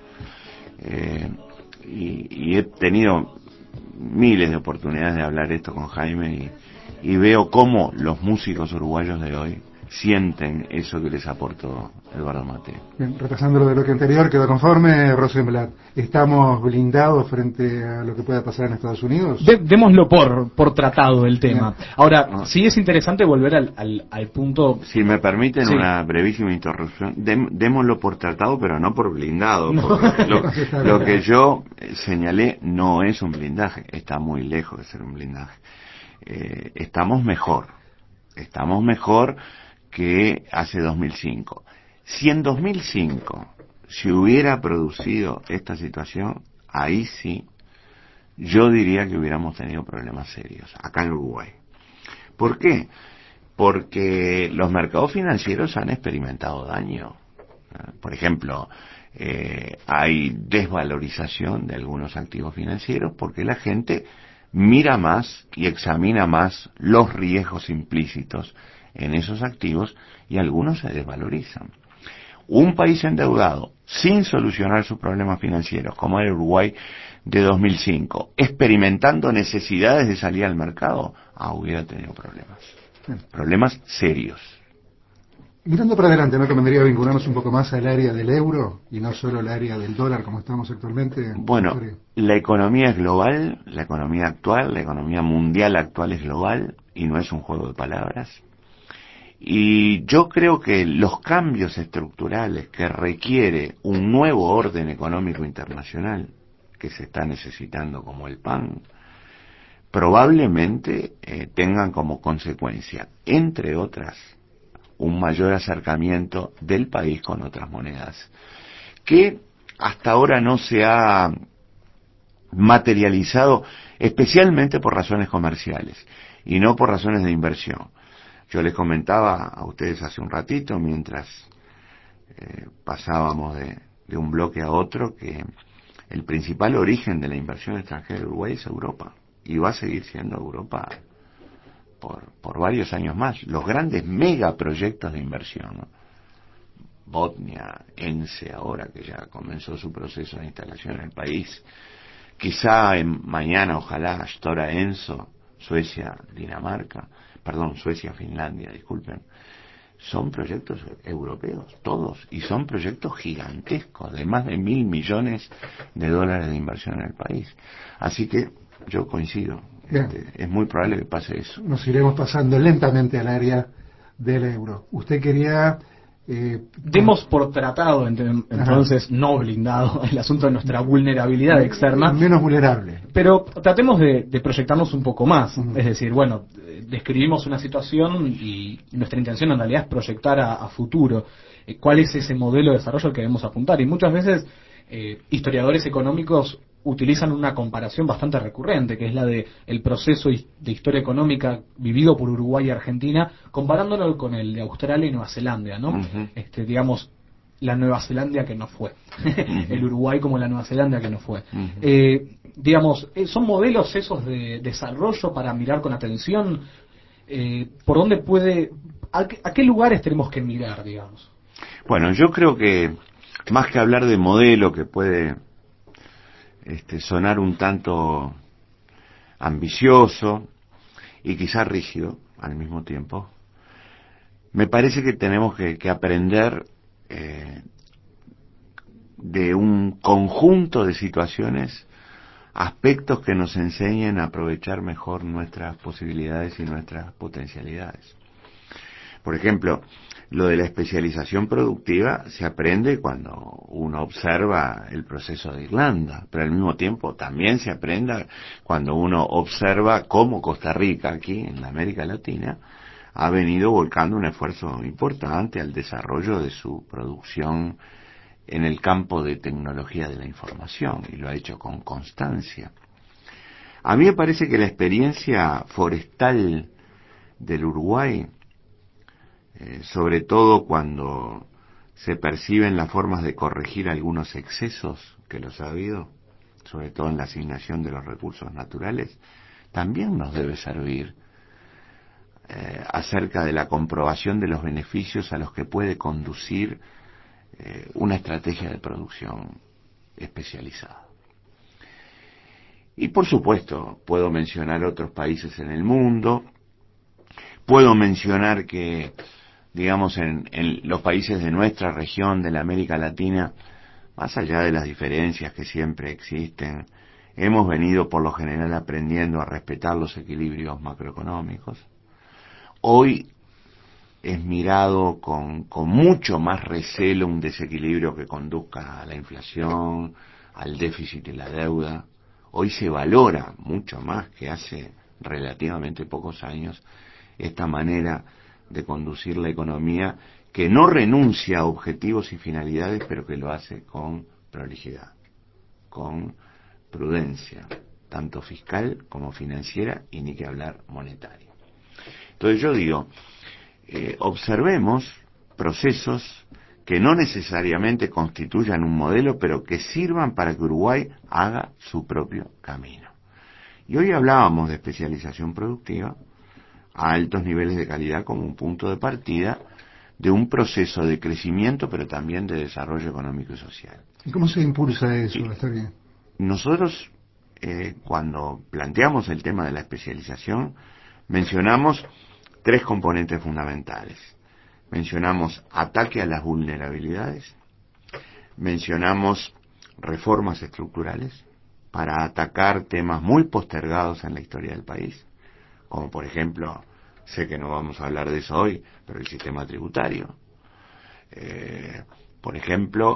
Eh, y, y he tenido miles de oportunidades de hablar esto con Jaime y, y veo cómo los músicos uruguayos de hoy sienten eso que les aportó Eduardo Mateo. Bien, repasando lo de lo que anterior, quedó conforme, Rosenblatt. ¿Estamos blindados frente a lo que pueda pasar en Estados Unidos? De, démoslo por por tratado el tema. Bien. Ahora, No. sí es interesante volver al, al, al punto... Si me permiten Sí. una brevísima interrupción, dem- démoslo por tratado, pero no por blindado. No. Porque lo, Está lo bien. que yo señalé no es un blindaje, está muy lejos de ser un blindaje. Eh, estamos mejor, estamos mejor que hace dos mil cinco. Si en dos mil cinco se hubiera producido esta situación, ahí sí, yo diría que hubiéramos tenido problemas serios, acá en Uruguay. ¿Por qué? Porque los mercados financieros han experimentado daño. Por ejemplo, eh, hay desvalorización de algunos activos financieros porque la gente mira más y examina más los riesgos implícitos en esos activos y algunos se desvalorizan. Un país endeudado sin solucionar sus problemas financieros, como era Uruguay de dos mil cinco, experimentando necesidades de salir al mercado, ah, hubiera tenido problemas. Problemas serios. Mirando para adelante, ¿no convendría vincularnos un poco más al área del euro y no solo al área del dólar como estamos actualmente? Bueno, Tori? la economía es global, la economía actual, la economía mundial actual es global y no es un juego de palabras. Y yo creo que los cambios estructurales que requiere un nuevo orden económico internacional, que se está necesitando como el pan, probablemente eh, tengan como consecuencia, entre otras, un mayor acercamiento del país con otras monedas, que hasta ahora no se ha materializado, especialmente por razones comerciales y no por razones de inversión. Yo les comentaba a ustedes hace un ratito, mientras eh, pasábamos de, de un bloque a otro, que el principal origen de la inversión extranjera de Uruguay es Europa, y va a seguir siendo Europa por, por varios años más. Los grandes megaproyectos de inversión, ¿no? Botnia, ENSE ahora, que ya comenzó su proceso de instalación en el país, quizá en, mañana, ojalá, Stora Enso, Suecia, Dinamarca, perdón, Suecia, Finlandia, disculpen, son proyectos europeos, todos, y son proyectos gigantescos, de más de mil millones de dólares de inversión en el país. Así que yo coincido, este, es muy probable que pase eso. Nos iremos pasando lentamente al área del euro. Usted quería... Eh, Demos por tratado, entonces, ajá, no blindado, el asunto de nuestra vulnerabilidad externa. Menos vulnerable. Pero tratemos de, de proyectarnos un poco más. Uh-huh. Es decir, bueno, describimos una situación y nuestra intención en realidad es proyectar a, a futuro eh, cuál es ese modelo de desarrollo al que debemos apuntar. Y muchas veces eh, historiadores económicos utilizan una comparación bastante recurrente, que es la de el proceso de historia económica vivido por Uruguay y Argentina, comparándolo con el de Australia y Nueva Zelanda, ¿no? Uh-huh. Este, digamos, la Nueva Zelanda que no fue, uh-huh, el Uruguay como la Nueva Zelanda que no fue. Uh-huh. Eh, digamos, ¿son modelos esos de desarrollo para mirar con atención? Eh, ¿Por dónde puede, a qué, a qué lugares tenemos que mirar, digamos? Bueno, yo creo que más que hablar de modelo que puede Este, sonar un tanto ambicioso y quizá rígido al mismo tiempo, me parece que tenemos que, que aprender eh, de un conjunto de situaciones, aspectos que nos enseñen a aprovechar mejor nuestras posibilidades y nuestras potencialidades. Por ejemplo, lo de la especialización productiva se aprende cuando uno observa el proceso de Irlanda, pero al mismo tiempo también se aprende cuando uno observa cómo Costa Rica, aquí en la América Latina, ha venido volcando un esfuerzo importante al desarrollo de su producción en el campo de tecnología de la información, y lo ha hecho con constancia. A mí me parece que la experiencia forestal del Uruguay, Eh, sobre todo cuando se perciben las formas de corregir algunos excesos que los ha habido, sobre todo en la asignación de los recursos naturales, también nos debe servir eh, acerca de la comprobación de los beneficios a los que puede conducir eh, una estrategia de producción especializada. Y por supuesto, puedo mencionar otros países en el mundo, puedo mencionar que digamos, en, en los países de nuestra región, de la América Latina, más allá de las diferencias que siempre existen, hemos venido por lo general aprendiendo a respetar los equilibrios macroeconómicos. Hoy es mirado con, con mucho más recelo un desequilibrio que conduzca a la inflación, al déficit y la deuda. Hoy se valora mucho más que hace relativamente pocos años esta manera de conducir la economía, que no renuncia a objetivos y finalidades, pero que lo hace con prolijidad, con prudencia, tanto fiscal como financiera, y ni que hablar monetaria. Entonces yo digo, eh, observemos procesos que no necesariamente constituyan un modelo, pero que sirvan para que Uruguay haga su propio camino. Y hoy hablábamos de especialización productiva a altos niveles de calidad como un punto de partida de un proceso de crecimiento, pero también de desarrollo económico y social. ¿Y cómo se impulsa eso? Está bien. Nosotros, eh, cuando planteamos el tema de la especialización, mencionamos tres componentes fundamentales. Mencionamos ataque a las vulnerabilidades, mencionamos reformas estructurales para atacar temas muy postergados en la historia del país, como por ejemplo, sé que no vamos a hablar de eso hoy, pero el sistema tributario. Eh, por ejemplo,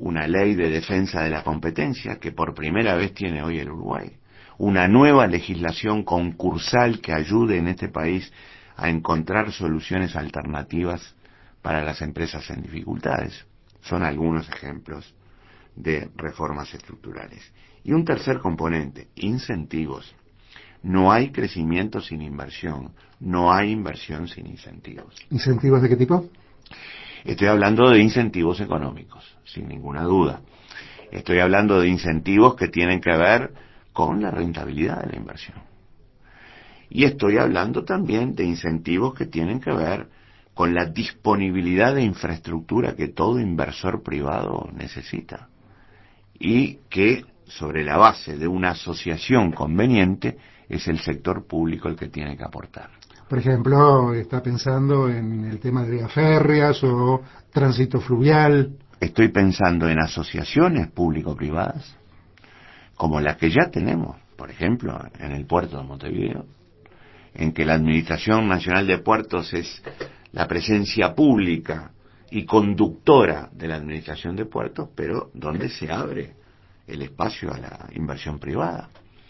una ley de defensa de la competencia que por primera vez tiene hoy el Uruguay, una nueva legislación concursal que ayude en este país a encontrar soluciones alternativas para las empresas en dificultades. Son algunos ejemplos de reformas estructurales. Y un tercer componente, incentivos. No hay crecimiento sin inversión, no hay inversión sin incentivos. ¿Incentivos de qué tipo? Estoy hablando de incentivos económicos, sin ninguna duda. Estoy hablando de incentivos que tienen que ver con la rentabilidad de la inversión. Y estoy hablando también de incentivos que tienen que ver con la disponibilidad de infraestructura que todo inversor privado necesita. Y que, sobre la base de una asociación conveniente, es el sector público el que tiene que aportar. Por ejemplo, está pensando en el tema de vías férreas o tránsito fluvial. Estoy pensando en asociaciones público-privadas, como las que ya tenemos, por ejemplo, en el puerto de Montevideo, en que la Administración Nacional de Puertos es la presencia pública y conductora de la Administración de Puertos, pero donde se abre el espacio a la inversión privada.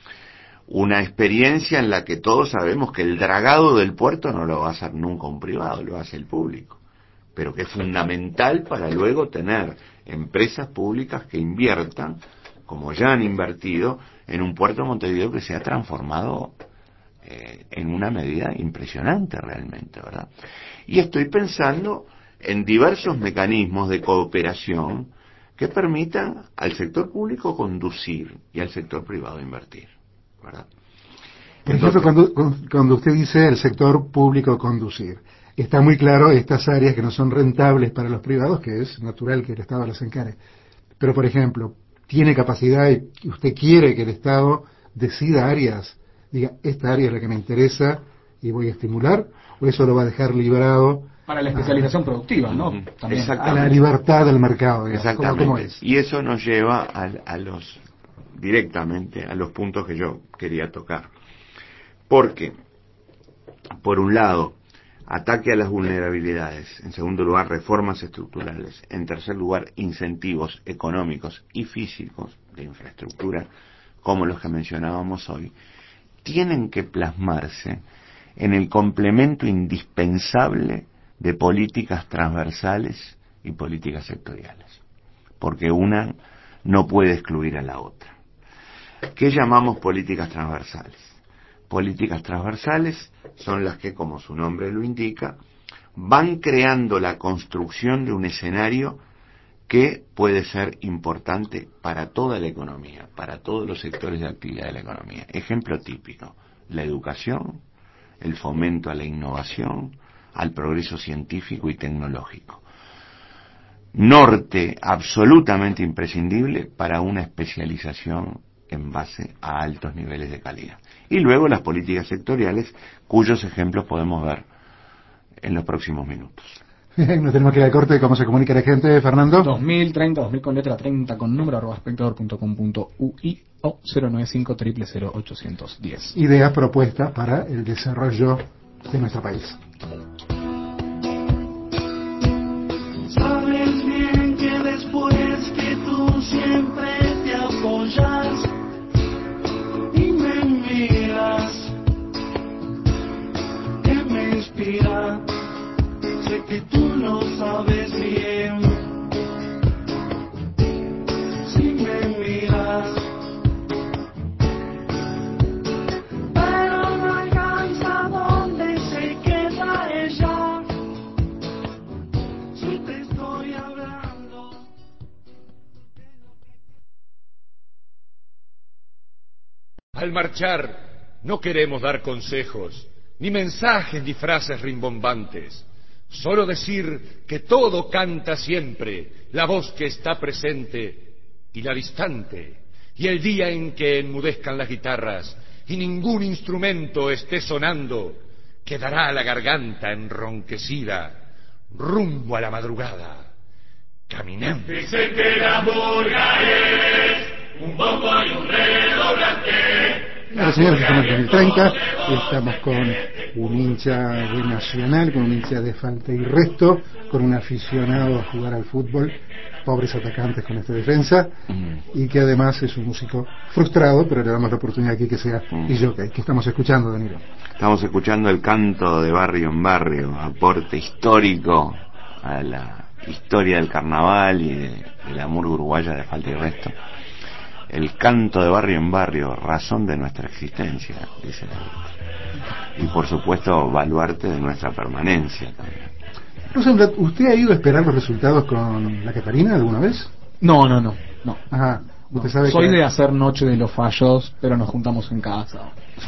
Una experiencia en la que todos sabemos que el dragado del puerto no lo va a hacer nunca un privado, lo hace el público, pero que es fundamental para luego tener empresas públicas que inviertan, como ya han invertido, en un puerto de Montevideo que se ha transformado eh, en una medida impresionante realmente, ¿verdad? Y estoy pensando en diversos mecanismos de cooperación que permitan al sector público conducir y al sector privado invertir, ¿verdad? Por ejemplo, cuando, cuando usted dice el sector público conducir, está muy claro estas áreas que no son rentables para los privados, que es natural que el Estado las encare. Pero, por ejemplo, tiene capacidad y usted quiere que el Estado decida áreas, diga, esta área es la que me interesa y voy a estimular, o eso lo va a dejar librado para la especialización a, productiva, ¿no? También. A la libertad del mercado, digamos. Exactamente. ¿Cómo, cómo es? Y eso nos lleva a, a los directamente a los puntos que yo quería tocar. Porque, por un lado, ataque a las vulnerabilidades, en segundo lugar, reformas estructurales, en tercer lugar, incentivos económicos y físicos de infraestructura, como los que mencionábamos hoy, tienen que plasmarse en el complemento indispensable de políticas transversales y políticas sectoriales, porque una no puede excluir a la otra. ¿Qué llamamos políticas transversales? Políticas transversales son las que, como su nombre lo indica, van creando la construcción de un escenario que puede ser importante para toda la economía, para todos los sectores de actividad de la economía. Ejemplo típico, la educación, el fomento a la innovación, al progreso científico y tecnológico. Norte absolutamente imprescindible para una especialización en base a altos niveles de calidad. Y luego las políticas sectoriales, cuyos ejemplos podemos ver en los próximos minutos. Bien, no tenemos que ir al corte. ¿Cómo se comunica la gente, Fernando? dos mil treinta, dos mil con letra treinta con número arroba espectador punto com punto u i o cero nueve cinco cero cero cero ocho uno cero. Ideas propuestas para el desarrollo de nuestro país. Sabes bien que después que tú siempre te apoyas y me miras, que me inspira, sé que tú lo sabes bien. Si me miras, pero no alcanza donde se queda ella. Si te estoy hablando. Al marchar, no queremos dar consejos, ni mensajes, ni frases rimbombantes. Solo decir que todo canta siempre, la voz que está presente y la distante. Y el día en que enmudezcan las guitarras y ningún instrumento esté sonando, quedará la garganta enronquecida, rumbo a la madrugada, caminando. Dicen que la murga es un bombo y un redoblante, Bueno, señores, estamos en dos mil treinta, estamos con un hincha de Nacional, con un hincha de Falta y Resto, con un aficionado a jugar al fútbol, pobres atacantes con esta defensa, mm. y que además es un músico frustrado, pero le damos la oportunidad aquí que sea mm. y yo, que estamos escuchando, Danilo. Estamos escuchando el canto de Barrio en Barrio, aporte histórico a la historia del carnaval y de, de la murga uruguaya de Falta y Resto. El canto de Barrio en Barrio, razón de nuestra existencia, dice la letra. Y por supuesto, baluarte de nuestra permanencia también. Rosenblatt, ¿usted ha ido a esperar los resultados con la Catarina alguna vez? No, no, no. no. Ajá. ¿Usted no. sabe Soy que... de hacer noche de los fallos, pero nos juntamos en casa.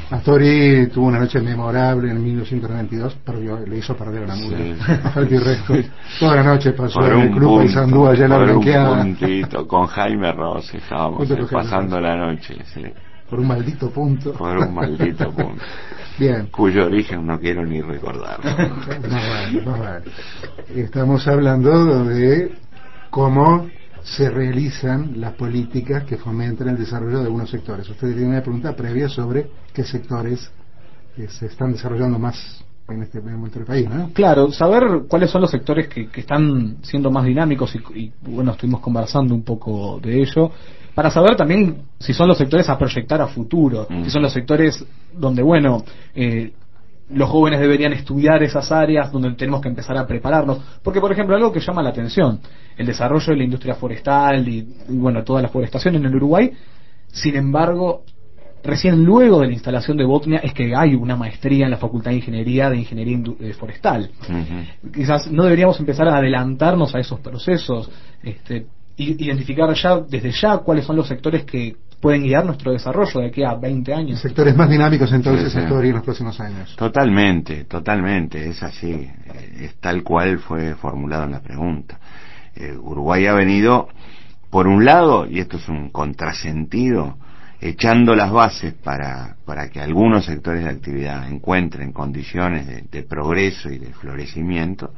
Astori tuvo una noche memorable en mil novecientos noventa y dos, perdió, le hizo perder a la murga, sí. a Falta y Resto. Toda la noche pasó en el club Paysandú allá en la blanqueada. Un puntito, con Jaime Ross estábamos eh, pasando la noche. Sí. Por un maldito punto. Por un maldito punto. Bien. Cuyo origen no quiero ni recordar. No vale, no vale. Estamos hablando de cómo se realizan las políticas que fomentan el desarrollo de algunos sectores. Usted tiene una pregunta previa sobre qué sectores eh, se están desarrollando más en este momento del país, ¿no? Claro, saber cuáles son los sectores que, que están siendo más dinámicos y, y bueno, estuvimos conversando un poco de ello, para saber también si son los sectores a proyectar a futuro, mm. si son los sectores donde, bueno, eh, los jóvenes deberían estudiar esas áreas, donde tenemos que empezar a prepararnos, porque por ejemplo algo que llama la atención, el desarrollo de la industria forestal y, y bueno, toda la forestación en el Uruguay, sin embargo, recién luego de la instalación de Botnia es que hay una maestría en la Facultad de Ingeniería de Ingeniería Indu- Forestal. Uh-huh. Quizás no deberíamos empezar a adelantarnos a esos procesos, este, identificar ya desde ya cuáles son los sectores que pueden guiar nuestro desarrollo de aquí a veinte años. Sectores más dinámicos entonces, sí, sí. Sector en los próximos años. Totalmente, totalmente, es así, es tal cual fue formulado en la pregunta. Eh, Uruguay ha venido, por un lado, y esto es un contrasentido, echando las bases para, para que algunos sectores de actividad encuentren condiciones de, de progreso y de florecimiento,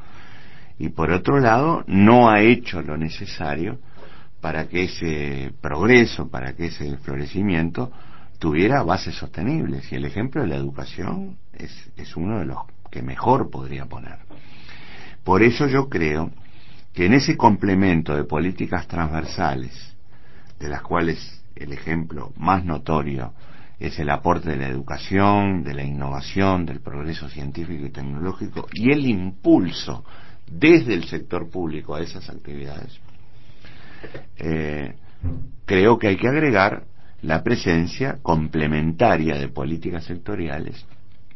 y por otro lado, no ha hecho lo necesario para que ese progreso, para que ese florecimiento tuviera bases sostenibles, y el ejemplo de la educación es, es uno de los que mejor podría poner. Por eso yo creo que en ese complemento de políticas transversales, de las cuales el ejemplo más notorio es el aporte de la educación, de la innovación, del progreso científico y tecnológico, y el impulso desde el sector público a esas actividades, eh, creo que hay que agregar la presencia complementaria de políticas sectoriales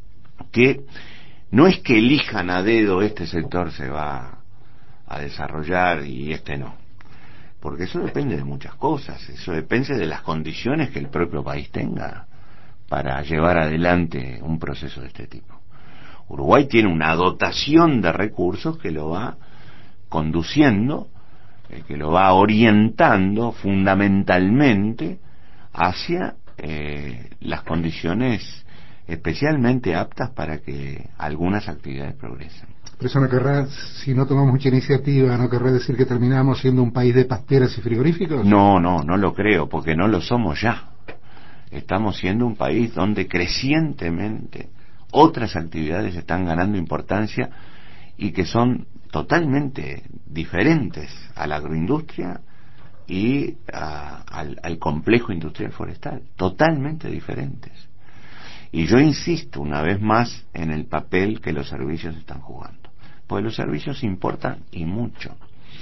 que no es que elijan a dedo este sector se va a desarrollar y este no, porque eso depende de muchas cosas, eso depende de las condiciones que el propio país tenga para llevar adelante un proceso de este tipo. Uruguay tiene una dotación de recursos que lo va conduciendo, eh, que lo va orientando fundamentalmente hacia eh, las condiciones especialmente aptas para que algunas actividades progresen. Pero eso no querrá, si no tomamos mucha iniciativa, ¿no querrá decir que terminamos siendo un país de pasteras y frigoríficos? No, no, no lo creo, porque no lo somos ya. Estamos siendo un país donde crecientemente otras actividades están ganando importancia y que son totalmente diferentes a la agroindustria y a, al, al complejo industrial forestal, totalmente diferentes. Y yo insisto una vez más en el papel que los servicios están jugando, porque los servicios importan y mucho.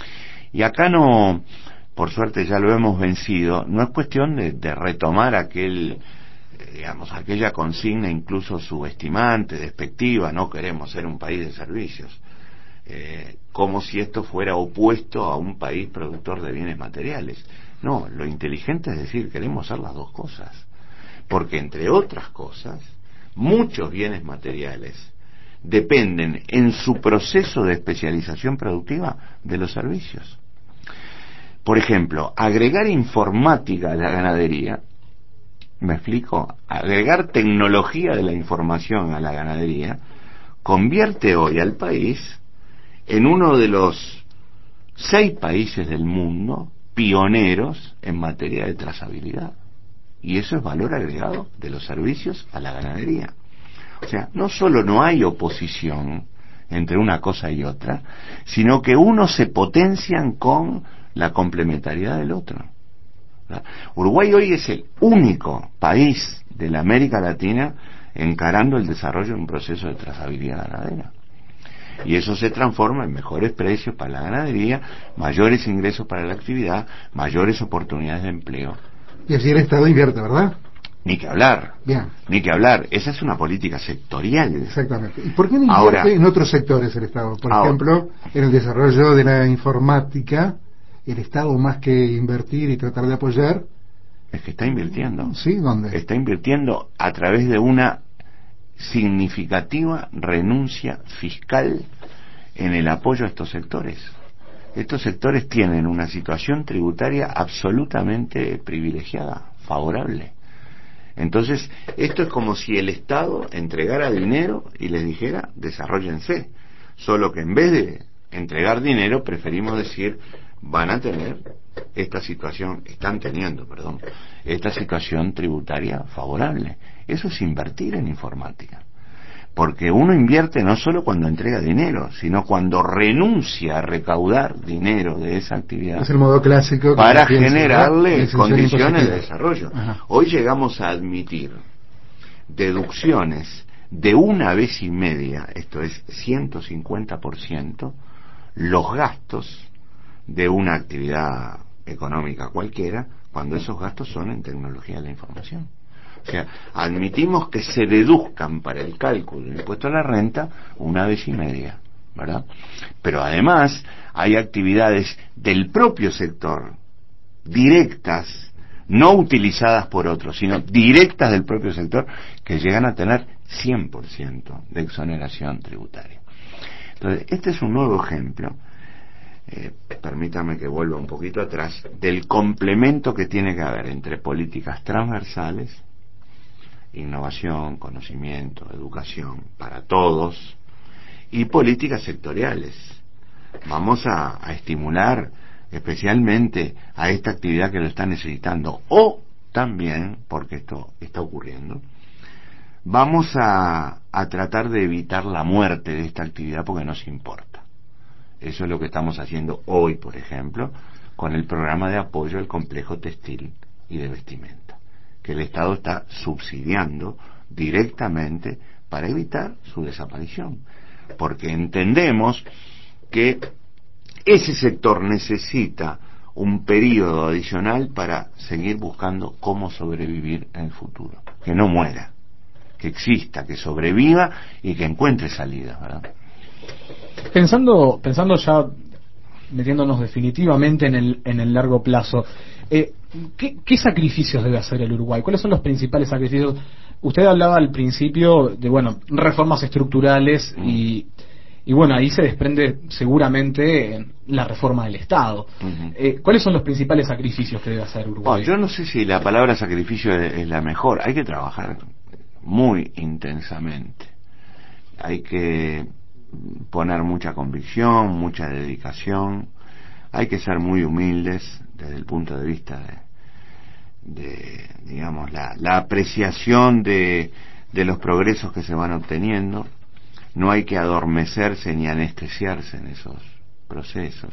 Y acá no, por suerte ya lo hemos vencido, no es cuestión de, de retomar aquel, digamos, aquella consigna incluso subestimante, despectiva, no queremos ser un país de servicios, eh, como si esto fuera opuesto a un país productor de bienes materiales. No, lo inteligente es decir, queremos ser las dos cosas, porque entre otras cosas, muchos bienes materiales dependen en su proceso de especialización productiva de los servicios. Por ejemplo, agregar informática a la ganadería, ¿me explico? Agregar tecnología de la información a la ganadería convierte hoy al país en uno de los seis países del mundo pioneros en materia de trazabilidad. y eso es valor agregado de los servicios a la ganadería. O sea, no solo no hay oposición entre una cosa y otra, sino que unos se potencian con la complementariedad del otro. ¿Verdad? Uruguay hoy es el único país de la América Latina encarando el desarrollo de un proceso de trazabilidad ganadera. Y eso se transforma en mejores precios para la ganadería, mayores ingresos para la actividad, mayores oportunidades de empleo. Y así el Estado invierte, ¿verdad? Ni que hablar. Bien. Ni que hablar. Esa es una política sectorial. Exactamente. ¿Y por qué no invierte Ahora, en otros sectores el Estado? Por ahora, ejemplo, en el desarrollo de la informática, el Estado más que invertir y tratar de apoyar... Es que está invirtiendo. ¿Sí? ¿Dónde? Está invirtiendo a través de una significativa renuncia fiscal en el apoyo a estos sectores. Estos sectores tienen una situación tributaria absolutamente privilegiada, favorable. Entonces, esto es como si el Estado entregara dinero y les dijera, desarróllense. Solo que en vez de entregar dinero, preferimos decir, van a tener esta situación, están teniendo, perdón, esta situación tributaria favorable. Eso es invertir en informática. Porque uno invierte no solo cuando entrega dinero, sino cuando renuncia a recaudar dinero de esa actividad. Es el modo clásico para generarle condiciones de desarrollo. Ajá. Hoy llegamos a admitir deducciones de una vez y media, esto es ciento cincuenta por ciento, los gastos de una actividad económica cualquiera, cuando esos gastos son en tecnología de la información. O sea, admitimos que se deduzcan para el cálculo del impuesto a la renta una vez y media, ¿verdad? Pero además hay actividades del propio sector, directas, no utilizadas por otros, sino directas del propio sector, que llegan a tener cien por ciento de exoneración tributaria. Entonces, este es un nuevo ejemplo, eh, permítame que vuelva un poquito atrás, del complemento que tiene que haber entre políticas transversales, innovación, conocimiento, educación para todos, y políticas sectoriales. Vamos a, a estimular especialmente a esta actividad que lo está necesitando, o también, porque esto está ocurriendo, vamos a, a tratar de evitar la muerte de esta actividad porque nos importa. Eso es lo que estamos haciendo hoy, por ejemplo, con el programa de apoyo al complejo textil y de vestimenta, que el Estado está subsidiando directamente para evitar su desaparición, porque entendemos que ese sector necesita un periodo adicional para seguir buscando cómo sobrevivir en el futuro, que no muera, que exista, que sobreviva y que encuentre salida, ¿verdad? Pensando, pensando ya metiéndonos definitivamente en el, en el largo plazo, eh, ¿qué, ¿qué sacrificios debe hacer el Uruguay? ¿Cuáles son los principales sacrificios? Usted hablaba al principio de, bueno, reformas estructurales mm. y, y bueno, ahí se desprende seguramente la reforma del Estado. Uh-huh. Eh, ¿Cuáles son los principales sacrificios que debe hacer Uruguay? Bueno, yo no sé si la palabra sacrificio es, es la mejor. Hay que trabajar muy intensamente. Hay que poner mucha convicción, mucha dedicación. Hay que ser muy humildes desde el punto de vista de, de digamos, la, la apreciación de, de los progresos que se van obteniendo. No hay que adormecerse ni anestesiarse en esos procesos.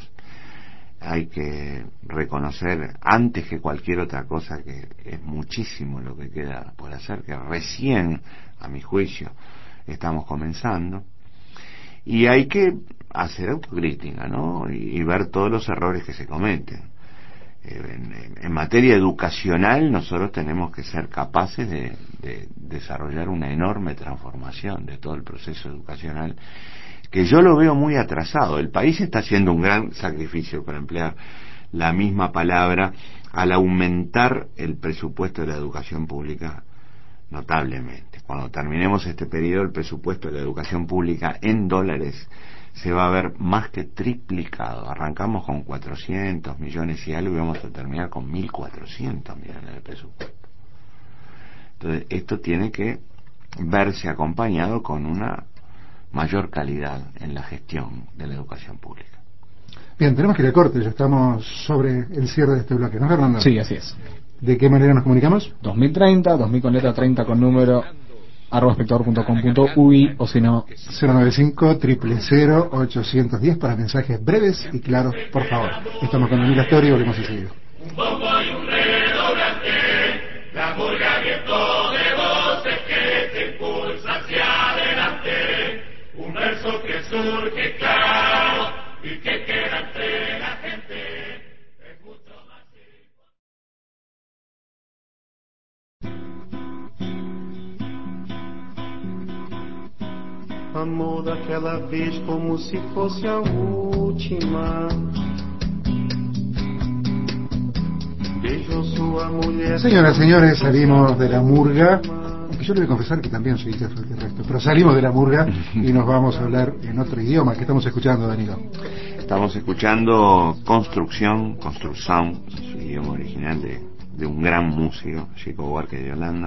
Hay que reconocer antes que cualquier otra cosa que es muchísimo lo que queda por hacer, que recién, a mi juicio, estamos comenzando. Y hay que hacer autocrítica, ¿no? Y, y ver todos los errores que se cometen. Eh, en, en materia educacional, nosotros tenemos que ser capaces de, de desarrollar una enorme transformación de todo el proceso educacional, que yo lo veo muy atrasado. El país está haciendo un gran sacrificio, para emplear la misma palabra, al aumentar el presupuesto de la educación pública notablemente. Cuando terminemos este periodo, el presupuesto de la educación pública en dólares se va a ver más que triplicado. Arrancamos con cuatrocientos millones y algo y vamos a terminar con mil cuatrocientos millones de presupuesto. Entonces, esto tiene que verse acompañado con una mayor calidad en la gestión de la educación pública. Bien, tenemos que ir a corte, ya estamos sobre el cierre de este bloque, ¿no, Fernando? Sí, así es. ¿De qué manera nos comunicamos? dos mil treinta, dos mil con letra treinta con número, arroba espectador punto com punto uy, o si no... cero noventa y cinco, cero cero cero, ochocientos diez para mensajes breves y claros, por favor. Estamos con Daniel Astori y volvemos enseguida. Un bombo y un redoblante, la murga viento de voces que te impulsa hacia adelante, un verso que surge claro y que queda entre la gente, es mucho más importante. Amor daquela vez como se fosse a última. Señoras, señores, salimos de la murga. Aunque yo le voy a confesar que también soy hincha del resto, pero salimos de la murga y nos vamos a hablar en otro idioma. ¿Qué estamos escuchando, Danilo? Estamos escuchando Construcción, Construção, su idioma original de, de un gran músico, Chico Buarque de Holanda.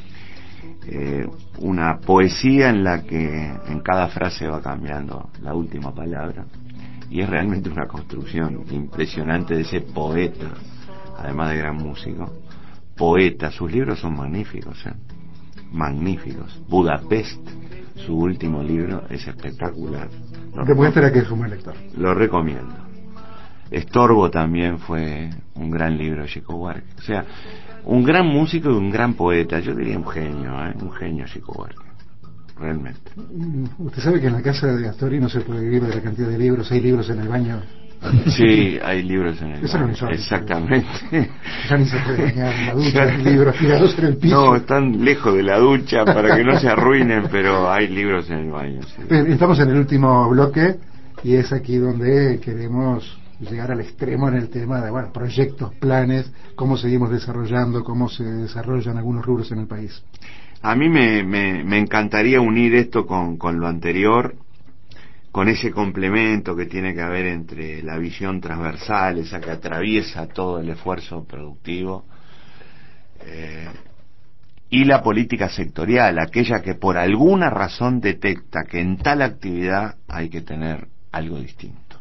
Eh, una poesía en la que en cada frase va cambiando la última palabra, y es realmente una construcción impresionante de ese poeta, además de gran músico, poeta. Sus libros son magníficos, ¿eh? magníficos. Budapest, su último libro, es espectacular. Lo Demuestra que es un buen lector. Lo recomiendo. Estorbo también fue un gran libro de Chico Buarque. O sea, un gran músico y un gran poeta. Yo diría un genio, ¿eh? un genio Chico Buarque. Realmente. Usted sabe que en la casa de Astori no se puede vivir de la cantidad de libros. Hay libros en el baño. Sí, hay libros en el Eso baño. No exactamente. Ya ni se puede bañar en la ducha, hay libros tirados en el piso. No, están lejos de la ducha para que no se arruinen, pero hay libros en el baño. Sí. Bien, estamos en el último bloque y es aquí donde queremos llegar al extremo en el tema de, bueno, proyectos, planes, cómo seguimos desarrollando, cómo se desarrollan algunos rubros en el país. A mí me, me, me encantaría unir esto con, con lo anterior, con ese complemento que tiene que haber entre la visión transversal, esa que atraviesa todo el esfuerzo productivo, eh, y la política sectorial, aquella que por alguna razón detecta que en tal actividad hay que tener algo distinto.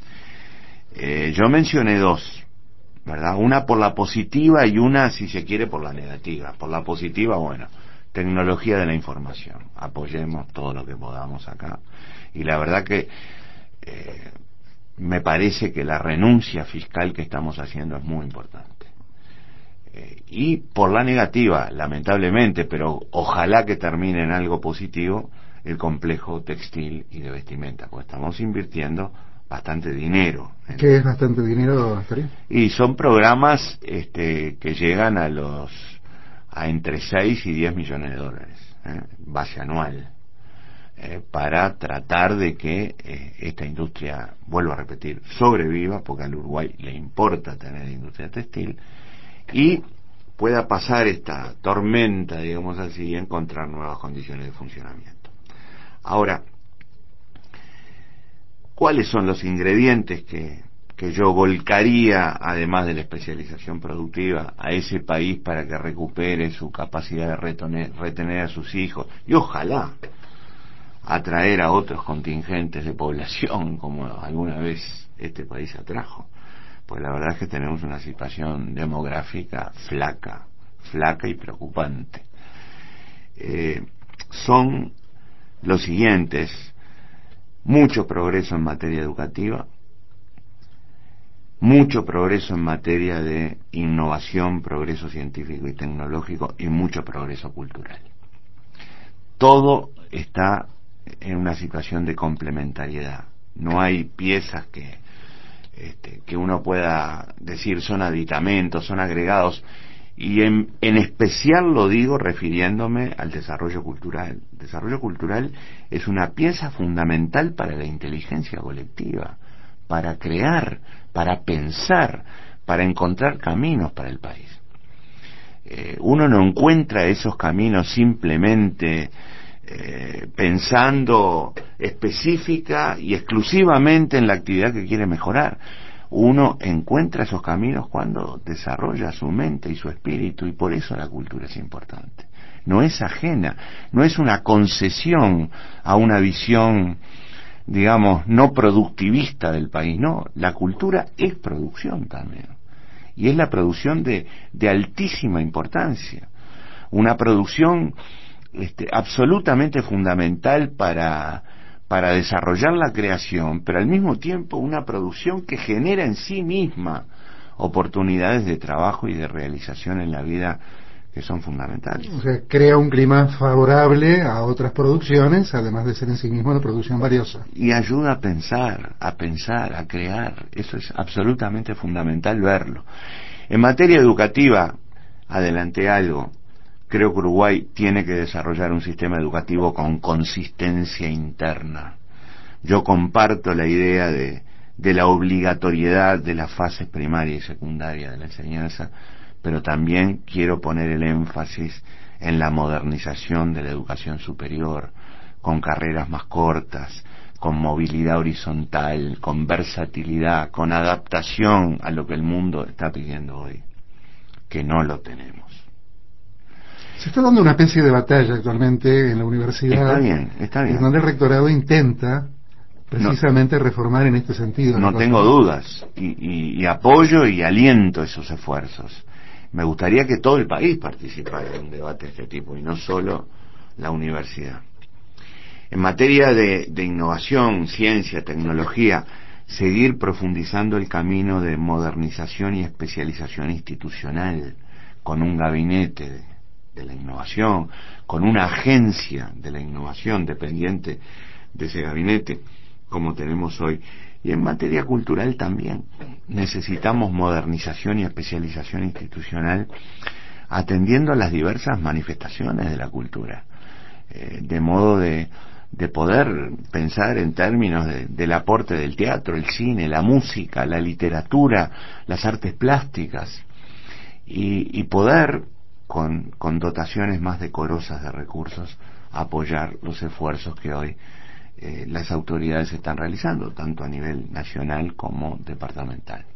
Eh, yo mencioné dos, ¿verdad? Una por la positiva y una, si se quiere, por la negativa. Por la positiva, bueno, tecnología de la información, apoyemos todo lo que podamos acá. Y la verdad que eh, me parece que la renuncia fiscal que estamos haciendo es muy importante. Eh, y por la negativa, lamentablemente, pero ojalá que termine en algo positivo, el complejo textil y de vestimenta, porque estamos invirtiendo bastante dinero. ¿Qué es bastante dinero, Astori? Y son programas este, que llegan a los a entre seis y diez millones de dólares, ¿eh? base anual. Eh, para tratar de que eh, esta industria, vuelvo a repetir, sobreviva, porque al Uruguay le importa tener industria textil, y pueda pasar esta tormenta, digamos así, y encontrar nuevas condiciones de funcionamiento. Ahora, ¿cuáles son los ingredientes que, que yo volcaría, además de la especialización productiva, a ese país para que recupere su capacidad de retener, retener a sus hijos, y ojalá atraer a otros contingentes de población como alguna vez este país atrajo? Pues la verdad es que tenemos una situación demográfica flaca, flaca y preocupante. Eh, son los siguientes: mucho progreso en materia educativa, mucho progreso en materia de innovación, progreso científico y tecnológico, y mucho progreso cultural. Todo está en una situación de complementariedad. No hay piezas que este, que uno pueda decir son aditamentos, son agregados, y en, en especial lo digo refiriéndome al desarrollo cultural. El desarrollo cultural es una pieza fundamental para la inteligencia colectiva, para crear, para pensar, para encontrar caminos para el país. Eh, uno no encuentra esos caminos simplemente Eh, pensando específica y exclusivamente en la actividad que quiere mejorar. Uno encuentra esos caminos cuando desarrolla su mente y su espíritu, y por eso la cultura es importante. No es ajena, no es una concesión a una visión, digamos, no productivista del país. No, la cultura es producción también, y es la producción de, de altísima importancia, una producción este, absolutamente fundamental para, para desarrollar la creación, pero al mismo tiempo una producción que genera en sí misma oportunidades de trabajo y de realización en la vida que son fundamentales. O sea, crea un clima favorable a otras producciones, además de ser en sí mismo una producción valiosa. Y ayuda a pensar, a pensar, a crear. Eso es absolutamente fundamental verlo. En materia educativa, adelanté algo. Creo que Uruguay tiene que desarrollar un sistema educativo con consistencia interna. Yo comparto la idea de, de la obligatoriedad de las fases primaria y secundaria de la enseñanza, pero también quiero poner el énfasis en la modernización de la educación superior, con carreras más cortas, con movilidad horizontal, con versatilidad, con adaptación a lo que el mundo está pidiendo hoy, que no lo tenemos. Se está dando una especie de batalla actualmente en la universidad. Está bien, está bien. En donde el rectorado intenta precisamente no, reformar en este sentido. No tengo dudas, y, y, y apoyo y aliento esos esfuerzos. Me gustaría que todo el país participara en un debate de este tipo y no solo la universidad. En materia de, de innovación, ciencia, tecnología, seguir profundizando el camino de modernización y especialización institucional, con un gabinete de, de la innovación, con una agencia de la innovación dependiente de ese gabinete, como tenemos hoy. Y en materia cultural también necesitamos modernización y especialización institucional atendiendo a las diversas manifestaciones de la cultura, eh, de modo de, de poder pensar en términos de, del aporte del teatro, el cine, la música, la literatura, las artes plásticas, y, y poder, con, con dotaciones más decorosas de recursos, apoyar los esfuerzos que hoy Eh, las autoridades están realizando, tanto a nivel nacional como departamental.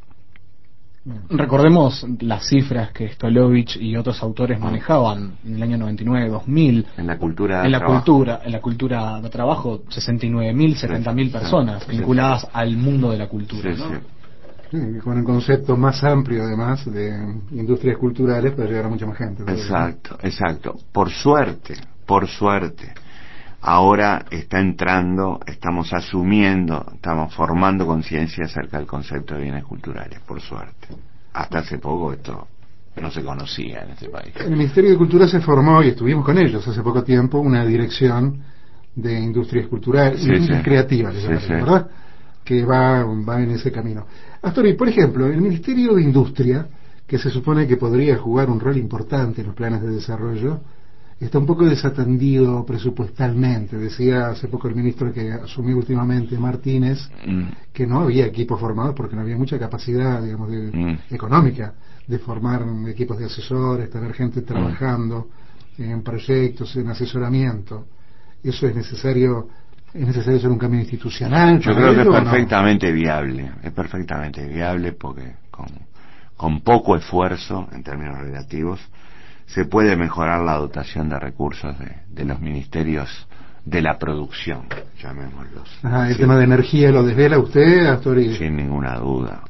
Recordemos las cifras que Stolovich y otros autores manejaban en el año noventa y nueve, dos mil. En la cultura en la trabajo. cultura, en la cultura de trabajo, sesenta y nueve mil, setenta mil personas sí, vinculadas sí. al mundo de la cultura, sí, ¿no? Sí. Sí, con el concepto más amplio, además, de industrias culturales para llegar a mucha más gente. Exacto, ¿no? Exacto. Por suerte, por suerte. Ahora está entrando, estamos asumiendo, estamos formando conciencia acerca del concepto de bienes culturales, por suerte. Hasta hace poco esto no se conocía en este país. En el Ministerio de Cultura se formó, y estuvimos con ellos hace poco tiempo, una dirección de industrias culturales, sí, industrias sí. creativas, sí, llaman, sí. ¿verdad? Que va, va en ese camino. Astori, por ejemplo, el Ministerio de Industria, que se supone que podría jugar un rol importante en los planes de desarrollo, está un poco desatendido presupuestalmente. Decía hace poco el ministro que asumió últimamente, Martínez, mm. que no había equipos formados porque no había mucha capacidad, digamos, de, mm. económica de formar equipos de asesores, tener gente trabajando mm. en proyectos, en asesoramiento. Eso es necesario, es necesario hacer un cambio institucional. Yo creo que es perfectamente no? viable, es perfectamente viable porque con, con poco esfuerzo en términos relativos se puede mejorar la dotación de recursos de, de los ministerios de la producción, llamémoslos. Ajá, el sí. tema de energía lo desvela usted, Astori. Sin ninguna duda.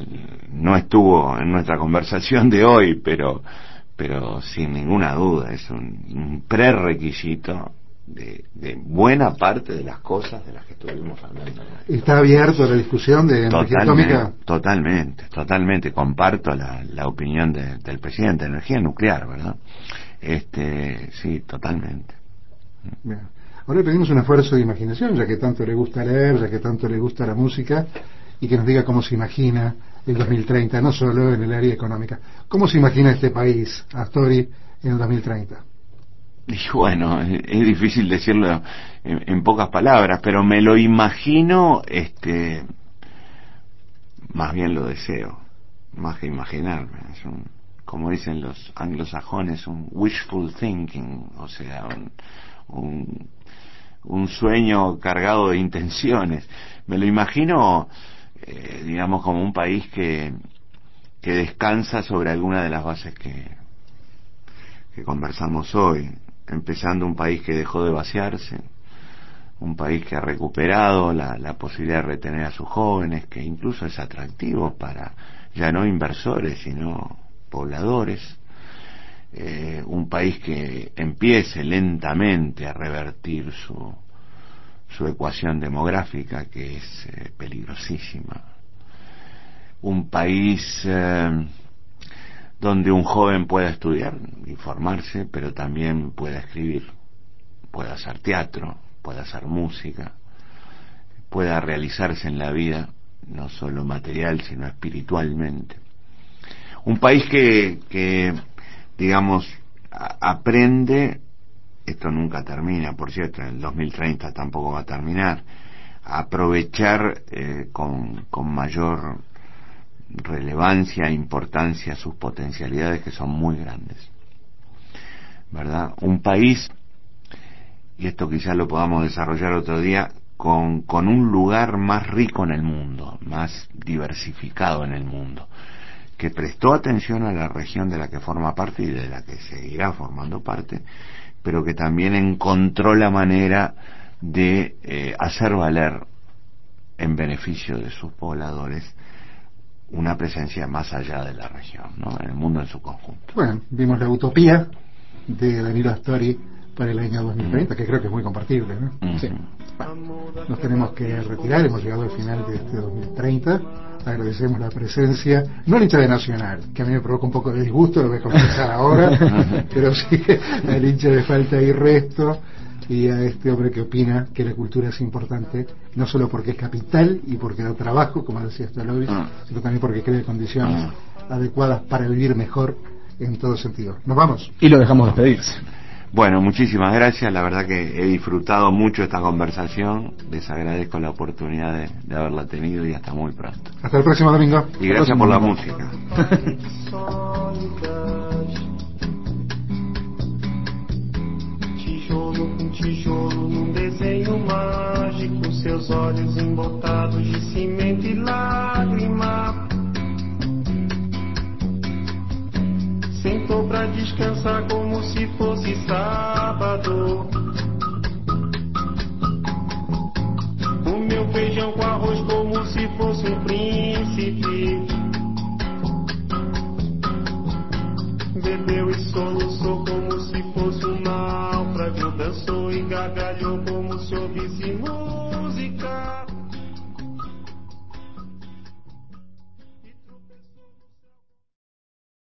No estuvo en nuestra conversación de hoy, pero pero sin ninguna duda es un, un prerequisito de, de buena parte de las cosas de las que estuvimos hablando. ¿Está abierto a la discusión de energía atómica? Totalmente, totalmente. Comparto la, la opinión de, del presidente. Energía nuclear, ¿verdad? Este, sí, totalmente. Bien. Ahora pedimos un esfuerzo de imaginación, ya que tanto le gusta leer, ya que tanto le gusta la música, y que nos diga cómo se imagina el dos mil treinta, no solo en el área económica. ¿Cómo se imagina este país, Astori, en el dos mil treinta? Y bueno, es difícil decirlo en, en pocas palabras, pero me lo imagino, este, más bien lo deseo, más que imaginarme. Es un, como dicen los anglosajones, un wishful thinking, o sea, un, un, un sueño cargado de intenciones. Me lo imagino, eh, digamos, como un país que, que descansa sobre alguna de las bases que, que conversamos hoy. Empezando un país que dejó de vaciarse, un país que ha recuperado la, la posibilidad de retener a sus jóvenes, que incluso es atractivo para ya no inversores, sino pobladores, eh, un país que empiece lentamente a revertir su, su ecuación demográfica, que es eh, peligrosísima, un país eh, donde un joven pueda estudiar y formarse, pero también pueda escribir, pueda hacer teatro, pueda hacer música, pueda realizarse en la vida, no solo material, sino espiritualmente. Un país que, que digamos, a, aprende, esto nunca termina, por cierto, en el dos mil treinta tampoco va a terminar, a aprovechar eh, con, con mayor relevancia e importancia sus potencialidades, que son muy grandes, ¿verdad? Un país, y esto quizás lo podamos desarrollar otro día, con, con un lugar más rico en el mundo, más diversificado en el mundo, que prestó atención a la región de la que forma parte y de la que seguirá formando parte, pero que también encontró la manera de eh, hacer valer en beneficio de sus pobladores una presencia más allá de la región, ¿no? En el mundo en su conjunto. Bueno, vimos la utopía de Danilo Astori para el año dos mil treinta, mm. que creo que es muy compartible, ¿no? Mm-hmm. Sí. Bueno, nos tenemos que retirar, hemos llegado al final de este dos mil treinta. Agradecemos la presencia, no al hincha de Nacional, que a mí me provoca un poco de disgusto, lo voy a confesar ahora, pero sí al hincha de Falta y Resto, y a este hombre que opina que la cultura es importante, no solo porque es capital y porque da trabajo, como decía Stalovis, sino también porque crea condiciones adecuadas para vivir mejor en todo sentido. Nos vamos. Y lo dejamos despedirse. Bueno, muchísimas gracias, la verdad que he disfrutado mucho esta conversación, les agradezco la oportunidad de, de haberla tenido y hasta muy pronto. Hasta el próximo domingo. Y gracias por la música. Tijolo com tijolo num desenho mágico, seus olhos embotados de cimento e lágrima. Sentou pra descansar como se fosse sábado. Comeu feijão com arroz como se fosse um príncipe. Bebeu e soluçou como se fosse um náufrago. Dançou e gargalhou como se ouvisse música.